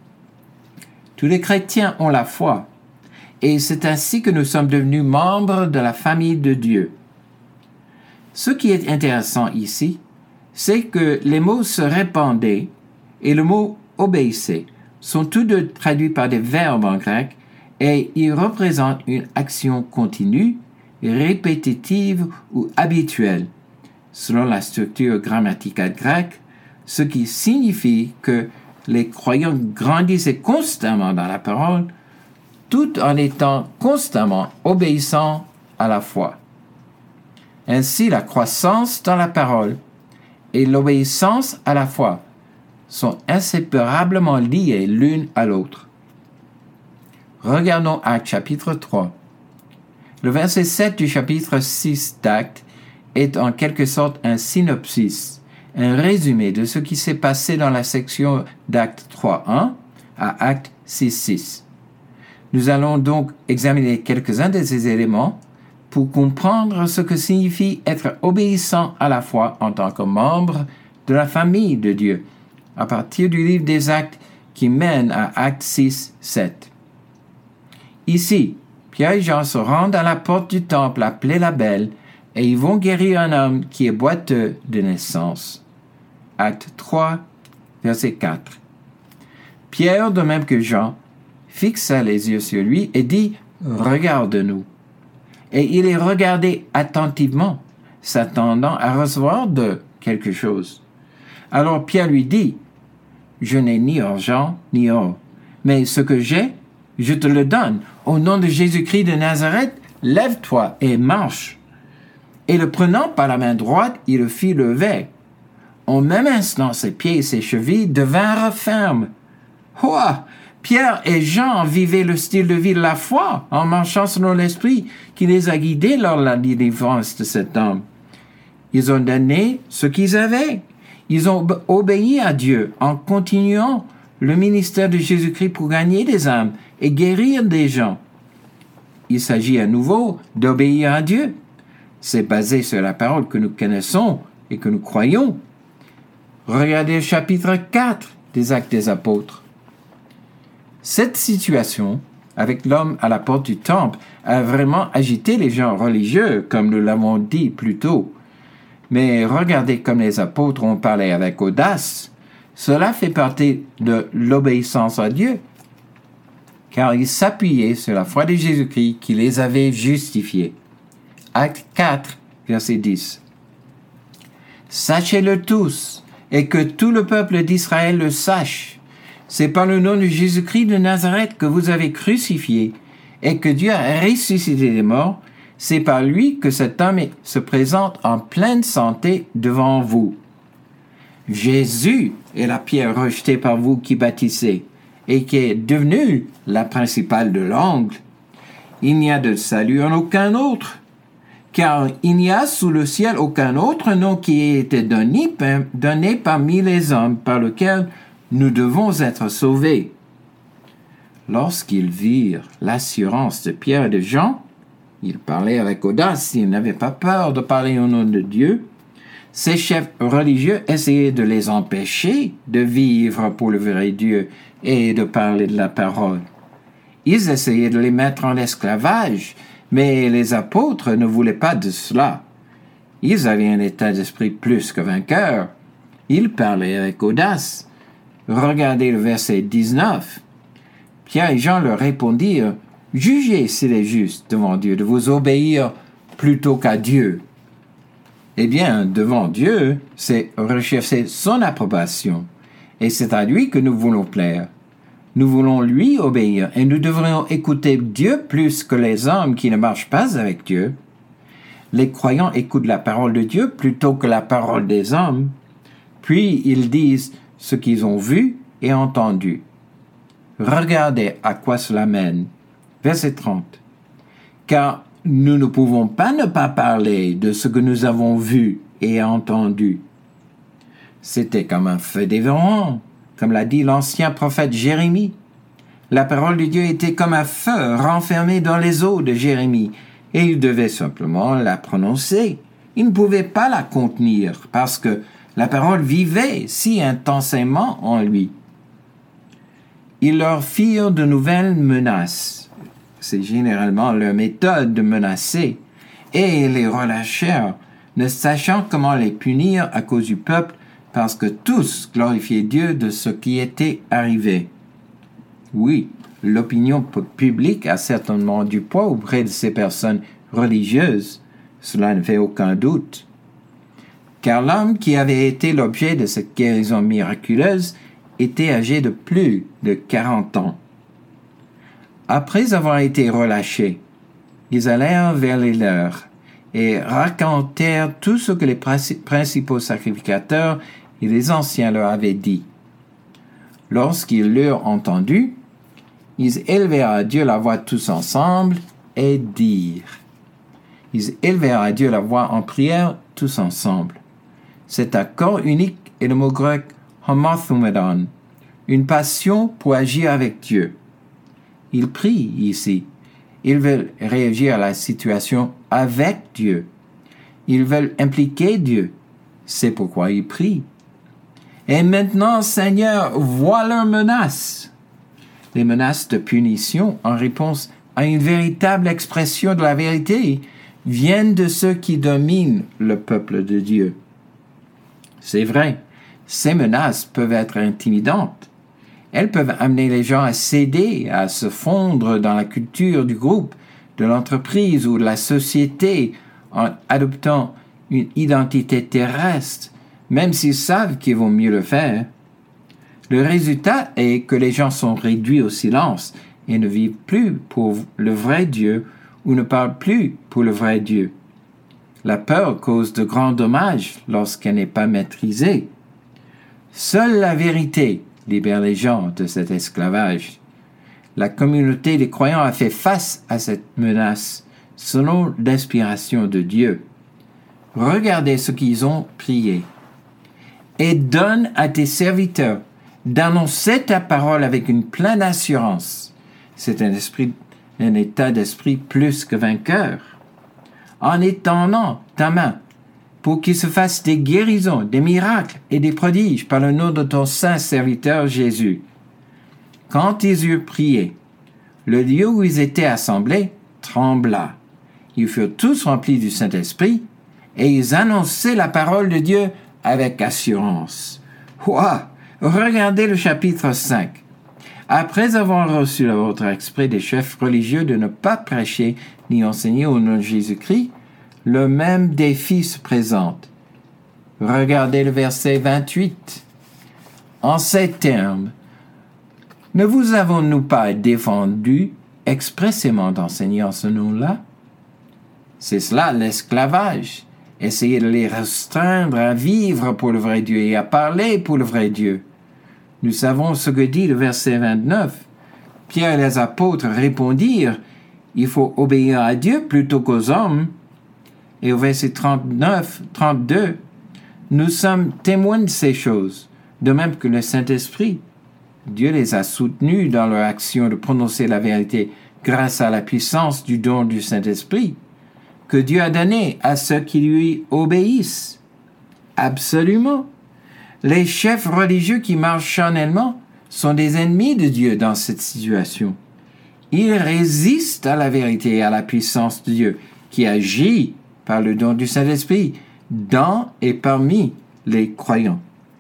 Tous les chrétiens ont la foi, et c'est ainsi que nous sommes devenus membres de la famille de Dieu. Ce qui est intéressant ici, c'est que les mots se répandaient et le mot obéissez sont tous deux traduits par des verbes en grec et ils représentent une action continue, répétitive ou habituelle, selon la structure grammaticale grecque, ce qui signifie que les croyants grandissaient constamment dans la parole, tout en étant constamment obéissants à la foi. Ainsi, la croissance dans la parole et l'obéissance à la foi sont inséparablement liées l'une à l'autre. Regardons Actes chapitre trois. Le verset sept du chapitre six d'Actes est en quelque sorte un synopsis, un résumé de ce qui s'est passé dans la section d'Actes trois un à Actes six six. Nous allons donc examiner quelques-uns de ces éléments pour comprendre ce que signifie être obéissant à la foi en tant que membre de la famille de Dieu, à partir du livre des Actes qui mène à Actes six sept. Ici, Pierre et Jean se rendent à la porte du temple appelée la Belle et ils vont guérir un homme qui est boiteux de naissance. Acte trois, verset quatre. Pierre, de même que Jean, fixa les yeux sur lui et dit « Regarde-nous ». Et il est regardé attentivement, s'attendant à recevoir de quelque chose. Alors Pierre lui dit, « Je n'ai ni argent ni or, mais ce que j'ai, je te le donne. Au nom de Jésus-Christ de Nazareth, lève-toi et marche. » Et le prenant par la main droite, il le fit lever. Au même instant, ses pieds et ses chevilles devinrent fermes. Ouah! Pierre et Jean vivaient le style de vie de la foi en marchant selon l'Esprit qui les a guidés lors de la délivrance de cet homme. Ils ont donné ce qu'ils avaient. Ils ont obéi à Dieu en continuant le ministère de Jésus-Christ pour gagner des âmes et guérir des gens. Il s'agit à nouveau d'obéir à Dieu. C'est basé sur la parole que nous connaissons et que nous croyons. Regardez le chapitre quatre des Actes des Apôtres. Cette situation, avec l'homme à la porte du temple, a vraiment agité les gens religieux, comme nous l'avons dit plus tôt. Mais regardez comme les apôtres ont parlé avec audace. Cela fait partie de l'obéissance à Dieu, car ils s'appuyaient sur la foi de Jésus-Christ qui les avait justifiés. Acte quatre, verset dix. Sachez-le tous, et que tout le peuple d'Israël le sache. C'est par le nom de Jésus-Christ de Nazareth que vous avez crucifié, et que Dieu a ressuscité des morts. C'est par lui que cet homme se présente en pleine santé devant vous. Jésus est la pierre rejetée par vous qui bâtissez, et qui est devenue la principale de l'angle. Il n'y a de salut en aucun autre, car il n'y a sous le ciel aucun autre nom qui ait été donné, donné parmi les hommes par lequel nous devons être sauvés. Lorsqu'ils virent l'assurance de Pierre et de Jean, ils parlaient avec audace, ils n'avaient pas peur de parler au nom de Dieu. Ces chefs religieux essayaient de les empêcher de vivre pour le vrai Dieu et de parler de la parole. Ils essayaient de les mettre en esclavage, mais les apôtres ne voulaient pas de cela. Ils avaient un état d'esprit plus que vainqueur. Ils parlaient avec audace. Regardez le verset dix-neuf. Pierre et Jean leur répondirent, « Jugez s'il est juste devant Dieu de vous obéir plutôt qu'à Dieu. » Eh bien, devant Dieu, c'est rechercher son approbation, et c'est à lui que nous voulons plaire. Nous voulons lui obéir, et nous devrions écouter Dieu plus que les hommes qui ne marchent pas avec Dieu. Les croyants écoutent la parole de Dieu plutôt que la parole des hommes, puis ils disent ce qu'ils ont vu et entendu. Regardez à quoi cela mène. Verset trente. Car nous ne pouvons pas ne pas parler de ce que nous avons vu et entendu. C'était comme un feu dévorant, comme l'a dit l'ancien prophète Jérémie. La parole de Dieu était comme un feu renfermé dans les os de Jérémie, et il devait simplement la prononcer. Il ne pouvait pas la contenir, parce que la parole vivait si intensément en lui. Ils leur firent de nouvelles menaces. C'est généralement leur méthode de menacer, et les relâchèrent, ne sachant comment les punir à cause du peuple, parce que tous glorifiaient Dieu de ce qui était arrivé. Oui, l'opinion publique a certainement du poids auprès de ces personnes religieuses, cela ne fait aucun doute. Car l'homme qui avait été l'objet de cette guérison miraculeuse était âgé de plus de quarante ans. Après avoir été relâchés, ils allèrent vers les leurs et racontèrent tout ce que les principaux sacrificateurs et les anciens leur avaient dit. Lorsqu'ils l'eurent entendu, ils élevèrent à Dieu la voix tous ensemble et dirent. Ils élevèrent à Dieu la voix en prière tous ensemble. Cet accord unique est le mot grec homothumedon, une passion pour agir avec Dieu. Ils prient ici. Ils veulent réagir à la situation avec Dieu. Ils veulent impliquer Dieu. C'est pourquoi ils prient. Et maintenant, Seigneur, vois leurs menaces. Les menaces de punition en réponse à une véritable expression de la vérité viennent de ceux qui dominent le peuple de Dieu. C'est vrai, ces menaces peuvent être intimidantes. Elles peuvent amener les gens à céder, à se fondre dans la culture du groupe, de l'entreprise ou de la société en adoptant une identité terrestre, même s'ils savent qu'ils vont mieux le faire. Le résultat est que les gens sont réduits au silence et ne vivent plus pour le vrai Dieu ou ne parlent plus pour le vrai Dieu. La peur cause de grands dommages lorsqu'elle n'est pas maîtrisée. Seule la vérité libère les gens de cet esclavage. La communauté des croyants a fait face à cette menace selon l'inspiration de Dieu. Regardez ce qu'ils ont prié. Et donne à tes serviteurs d'annoncer ta parole avec une pleine assurance. C'est un esprit, un état d'esprit plus que vainqueur. En étendant ta main pour qu'il se fasse des guérisons, des miracles et des prodiges par le nom de ton saint serviteur Jésus. Quand ils eurent prié, le lieu où ils étaient assemblés trembla. Ils furent tous remplis du Saint-Esprit et ils annonçaient la parole de Dieu avec assurance. Ouah! Regardez le chapitre cinq. Après avoir reçu l'ordre exprès des chefs religieux de ne pas prêcher ni enseigner au nom de Jésus-Christ, le même défi se présente. Regardez le verset vingt-huit. En ces termes, ne vous avons-nous pas défendu expressément d'enseigner en ce nom-là? C'est cela l'esclavage. Essayez de les restreindre à vivre pour le vrai Dieu et à parler pour le vrai Dieu. Nous savons ce que dit le verset vingt-neuf. Pierre et les apôtres répondirent, « Il faut obéir à Dieu plutôt qu'aux hommes. » Et au verset trente-neuf, trente-deux, « Nous sommes témoins de ces choses, de même que le Saint-Esprit. » Dieu les a soutenus dans leur action de prononcer la vérité grâce à la puissance du don du Saint-Esprit que Dieu a donné à ceux qui lui obéissent. Absolument. Les chefs religieux qui marchent charnellement sont des ennemis de Dieu dans cette situation. Ils résistent à la vérité et à la puissance de Dieu qui agit par le don du Saint-Esprit dans et parmi les croyants.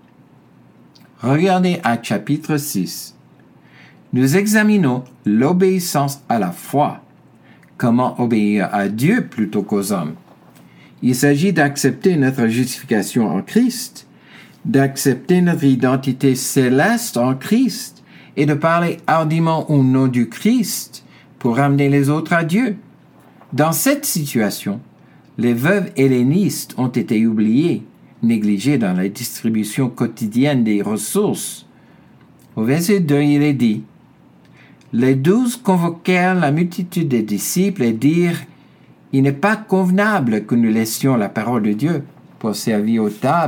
Regardez Actes chapitre six. Nous examinons l'obéissance à la foi. Comment obéir à Dieu plutôt qu'aux hommes? Il s'agit d'accepter notre justification en Christ, d'accepter notre identité céleste en Christ et de parler hardiment au nom du Christ pour ramener les autres à Dieu. Dans cette situation, les veuves hellénistes ont été oubliées, négligées dans la distribution quotidienne des ressources. Au verset deux, il est dit, « Les douze convoquèrent la multitude des disciples et dirent, « Il n'est pas convenable que nous laissions la parole de Dieu pour servir aux tables. »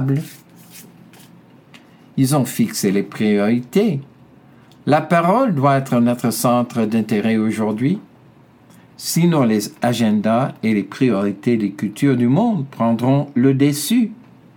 Ils ont fixé les priorités. La parole doit être notre centre d'intérêt aujourd'hui. Sinon, les agendas et les priorités des cultures du monde prendront le dessus.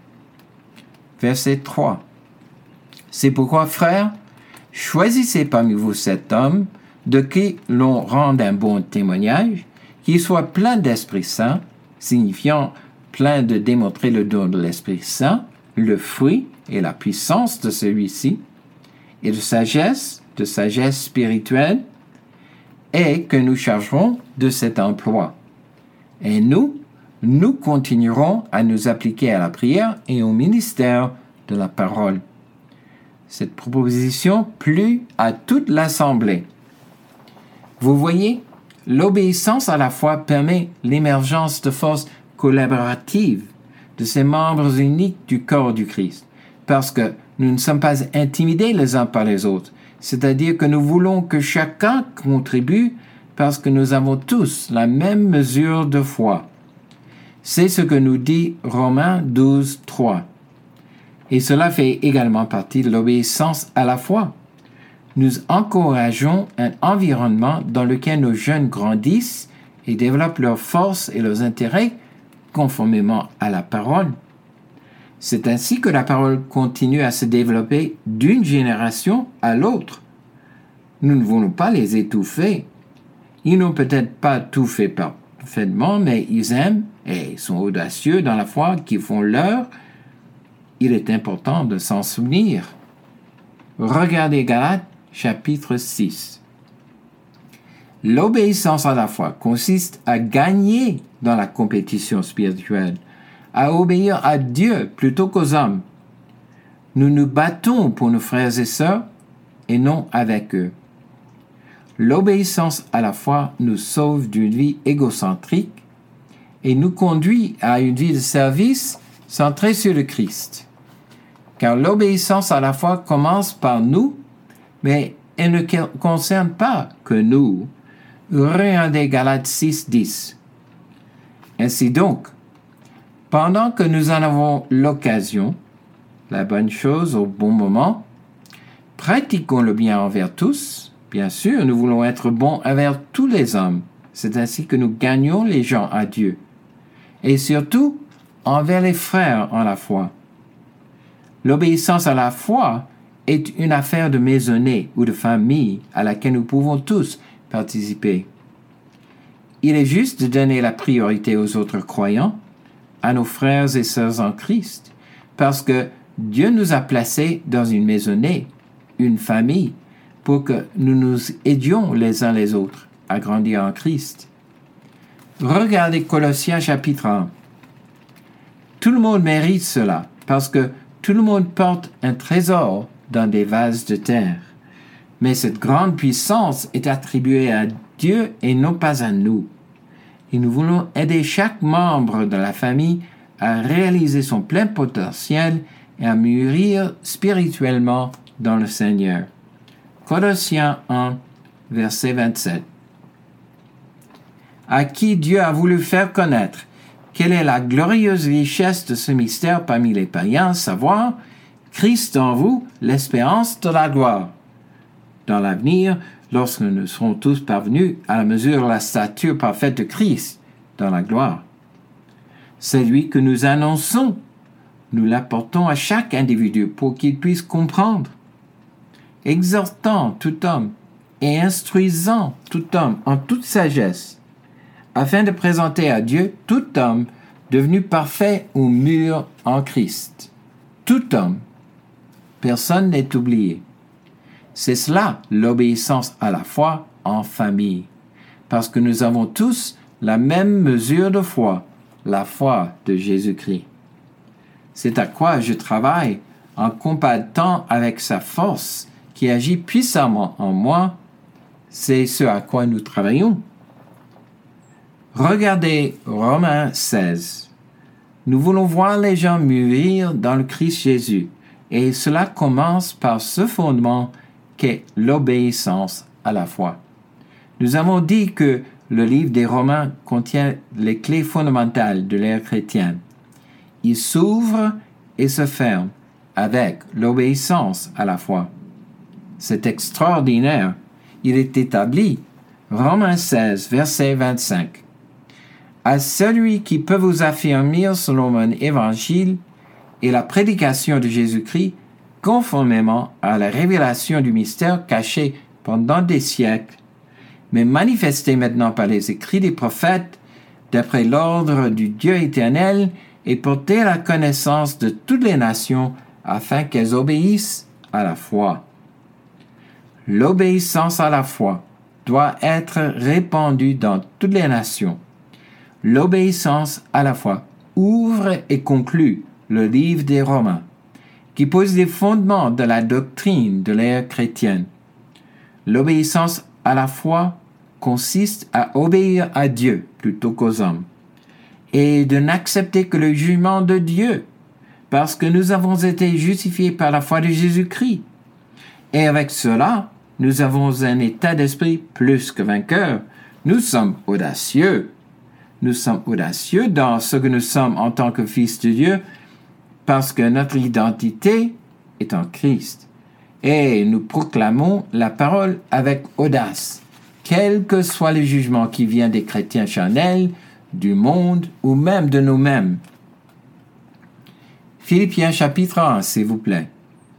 Verset trois. C'est pourquoi, frères, choisissez parmi vous cet homme de qui l'on rende un bon témoignage, qui soit plein d'Esprit Saint, signifiant plein de démontrer le don de l'Esprit Saint, le fruit et la puissance de celui-ci, et de sagesse, de sagesse spirituelle, et que nous chargerons de cet emploi. Et nous, nous continuerons à nous appliquer à la prière et au ministère de la parole. Cette proposition plut à toute l'Assemblée. Vous voyez, l'obéissance à la foi permet l'émergence de forces collaboratives de ces membres uniques du corps du Christ, parce que nous ne sommes pas intimidés les uns par les autres, c'est-à-dire que nous voulons que chacun contribue parce que nous avons tous la même mesure de foi. C'est ce que nous dit Romains douze, trois. Et cela fait également partie de l'obéissance à la foi. Nous encourageons un environnement dans lequel nos jeunes grandissent et développent leurs forces et leurs intérêts conformément à la parole. C'est ainsi que la parole continue à se développer d'une génération à l'autre. Nous ne voulons pas les étouffer. Ils n'ont peut-être pas tout fait parfaitement, mais ils aiment et sont audacieux dans la foi qu'ils font leur. Il est important de s'en souvenir. Regardez Galates chapitre six. L'obéissance à la foi consiste à gagner dans la compétition spirituelle, à obéir à Dieu plutôt qu'aux hommes. Nous nous battons pour nos frères et sœurs et non avec eux. L'obéissance à la foi nous sauve d'une vie égocentrique et nous conduit à une vie de service centrée sur le Christ. Car l'obéissance à la foi commence par nous, mais elle ne concerne pas que nous. Regardez Galates six, dix. Ainsi donc, pendant que nous en avons l'occasion, la bonne chose au bon moment, pratiquons le bien envers tous. Bien sûr, nous voulons être bons envers tous les hommes. C'est ainsi que nous gagnons les gens à Dieu. Et surtout, envers les frères en la foi. L'obéissance à la foi est une affaire de maisonnée ou de famille à laquelle nous pouvons tous participer. Il est juste de donner la priorité aux autres croyants, à nos frères et sœurs en Christ, parce que Dieu nous a placés dans une maisonnée, une famille, pour que nous nous aidions les uns les autres à grandir en Christ. Regardez Colossiens chapitre un. Tout le monde mérite cela, parce que tout le monde porte un trésor dans des vases de terre. Mais cette grande puissance est attribuée à Dieu et non pas à nous. Et nous voulons aider chaque membre de la famille à réaliser son plein potentiel et à mûrir spirituellement dans le Seigneur. Colossiens un, verset vingt-sept. À qui Dieu a voulu faire connaître quelle est la glorieuse richesse de ce mystère parmi les païens, savoir Christ en vous, l'espérance de la gloire. Dans l'avenir, lorsque nous serons tous parvenus à la mesure de la stature parfaite de Christ, dans la gloire. C'est lui que nous annonçons. Nous l'apportons à chaque individu pour qu'il puisse comprendre. Exhortant tout homme et instruisant tout homme en toute sagesse, afin de présenter à Dieu tout homme devenu parfait ou mûr en Christ. Tout homme. Personne n'est oublié. C'est cela l'obéissance à la foi en famille, parce que nous avons tous la même mesure de foi, la foi de Jésus-Christ. C'est à quoi je travaille en compatant avec sa force qui agit puissamment en moi. C'est ce à quoi nous travaillons. Regardez Romains seize. Nous voulons voir les gens mûrir dans le Christ Jésus, et cela commence par ce fondement qu'est l'obéissance à la foi. Nous avons dit que le livre des Romains contient les clés fondamentales de l'ère chrétienne. Il s'ouvre et se ferme avec l'obéissance à la foi. C'est extraordinaire. Il est établi. Romains seize, verset vingt-cinq. À celui qui peut vous affirmer selon mon évangile et la prédication de Jésus-Christ, conformément à la révélation du mystère caché pendant des siècles, mais manifesté maintenant par les écrits des prophètes, d'après l'ordre du Dieu éternel, et porté à la connaissance de toutes les nations, afin qu'elles obéissent à la foi. L'obéissance à la foi doit être répandue dans toutes les nations. L'obéissance à la foi ouvre et conclut le livre des Romains, qui pose les fondements de la doctrine de l'ère chrétienne. L'obéissance à la foi consiste à obéir à Dieu plutôt qu'aux hommes, et de n'accepter que le jugement de Dieu, parce que nous avons été justifiés par la foi de Jésus-Christ. Et avec cela, nous avons un état d'esprit plus que vainqueur. Nous sommes audacieux. Nous sommes audacieux dans ce que nous sommes en tant que fils de Dieu, parce que notre identité est en Christ. Et nous proclamons la parole avec audace, quel que soit le jugement qui vient des chrétiens charnels, du monde ou même de nous-mêmes. Philippiens chapitre un, s'il vous plaît.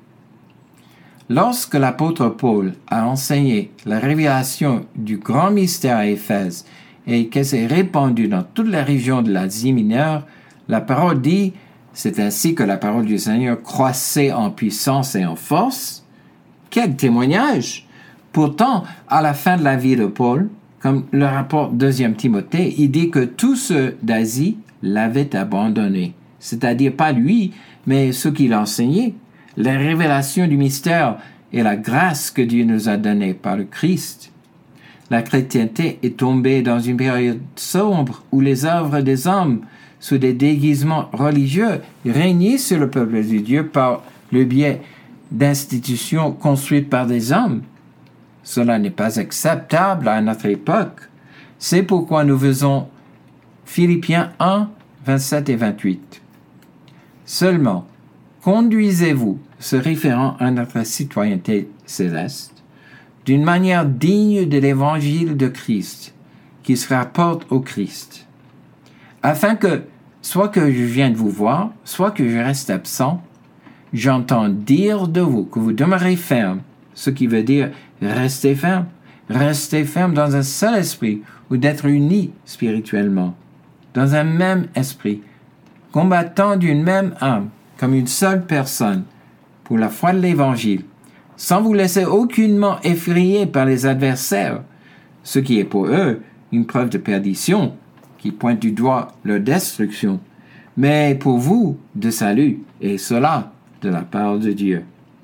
Lorsque l'apôtre Paul a enseigné la révélation du grand mystère à Éphèse et qu'elle s'est répandue dans toute la région de l'Asie mineure, la parole dit, c'est ainsi que la parole du Seigneur croissait en puissance et en force. Quel témoignage! Pourtant, à la fin de la vie de Paul, comme le rapporte deuxième Timothée, il dit que tous ceux d'Asie l'avaient abandonné. C'est-à-dire pas lui, mais ceux qui l'enseignaient. La révélation du mystère et la grâce que Dieu nous a donnée par le Christ. La chrétienté est tombée dans une période sombre où les œuvres des hommes, sous des déguisements religieux, régnaient sur le peuple de Dieu par le biais d'institutions construites par des hommes. Cela n'est pas acceptable à notre époque. C'est pourquoi nous faisons Philippiens un, vingt-sept et vingt-huit. Seulement, conduisez-vous, se référant à notre citoyenneté céleste, d'une manière digne de l'évangile de Christ, qui se rapporte au Christ, afin que, soit que je vienne vous voir, soit que je reste absent, j'entends dire de vous que vous demeurez ferme, ce qui veut dire rester ferme, rester ferme dans un seul esprit, ou d'être unis spirituellement, dans un même esprit, combattant d'une même âme, comme une seule personne, pour la foi de l'Évangile, sans vous laisser aucunement effrayer par les adversaires, ce qui est pour eux une preuve de perdition, qui pointe du doigt leur destruction, mais pour vous de salut, et cela de la part de Dieu.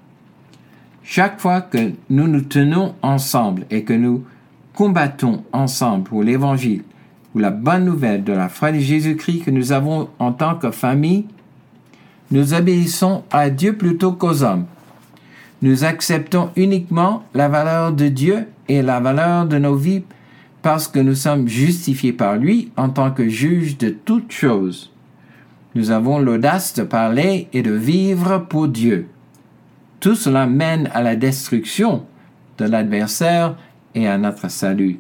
Chaque fois que nous nous tenons ensemble et que nous combattons ensemble pour l'Évangile, pour la bonne nouvelle de la foi de Jésus-Christ que nous avons en tant que famille, nous obéissons à Dieu plutôt qu'aux hommes. Nous acceptons uniquement la valeur de Dieu et la valeur de nos vies parce que nous sommes justifiés par lui en tant que juge de toutes choses. Nous avons l'audace de parler et de vivre pour Dieu. Tout cela mène à la destruction de l'adversaire et à notre salut.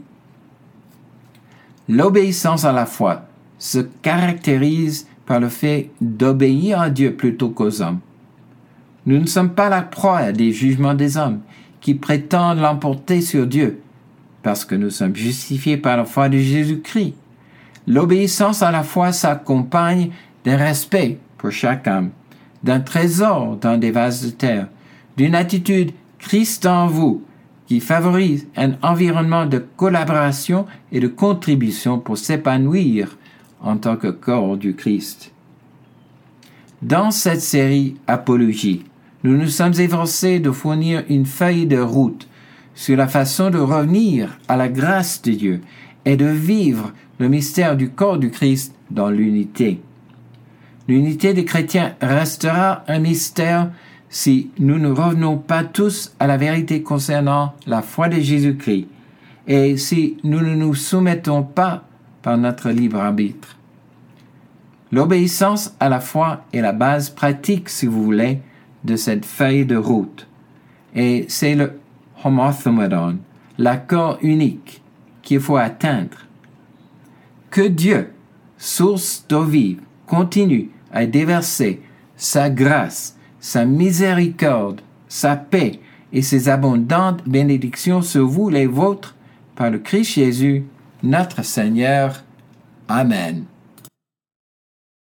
L'obéissance à la foi se caractérise par le fait d'obéir à Dieu plutôt qu'aux hommes. Nous ne sommes pas la proie des jugements des hommes qui prétendent l'emporter sur Dieu, parce que nous sommes justifiés par la foi de Jésus-Christ. L'obéissance à la foi s'accompagne d'un respect pour chaque âme, d'un trésor dans des vases de terre, d'une attitude Christ en vous, qui favorise un environnement de collaboration et de contribution pour s'épanouir en tant que corps du Christ. Dans cette série Apologie, nous nous sommes efforcés de fournir une feuille de route sur la façon de revenir à la grâce de Dieu et de vivre le mystère du corps du Christ dans l'unité. L'unité des chrétiens restera un mystère si nous ne revenons pas tous à la vérité concernant la foi de Jésus-Christ et si nous ne nous soumettons pas par notre libre arbitre. L'obéissance à la foi est la base pratique, si vous voulez, de cette feuille de route. Et c'est le homothemadon, l'accord unique qu'il faut atteindre. Que Dieu, source d'eau vive, continue à déverser sa grâce, sa miséricorde, sa paix et ses abondantes bénédictions sur vous les vôtres par le Christ Jésus, notre Seigneur. Amen.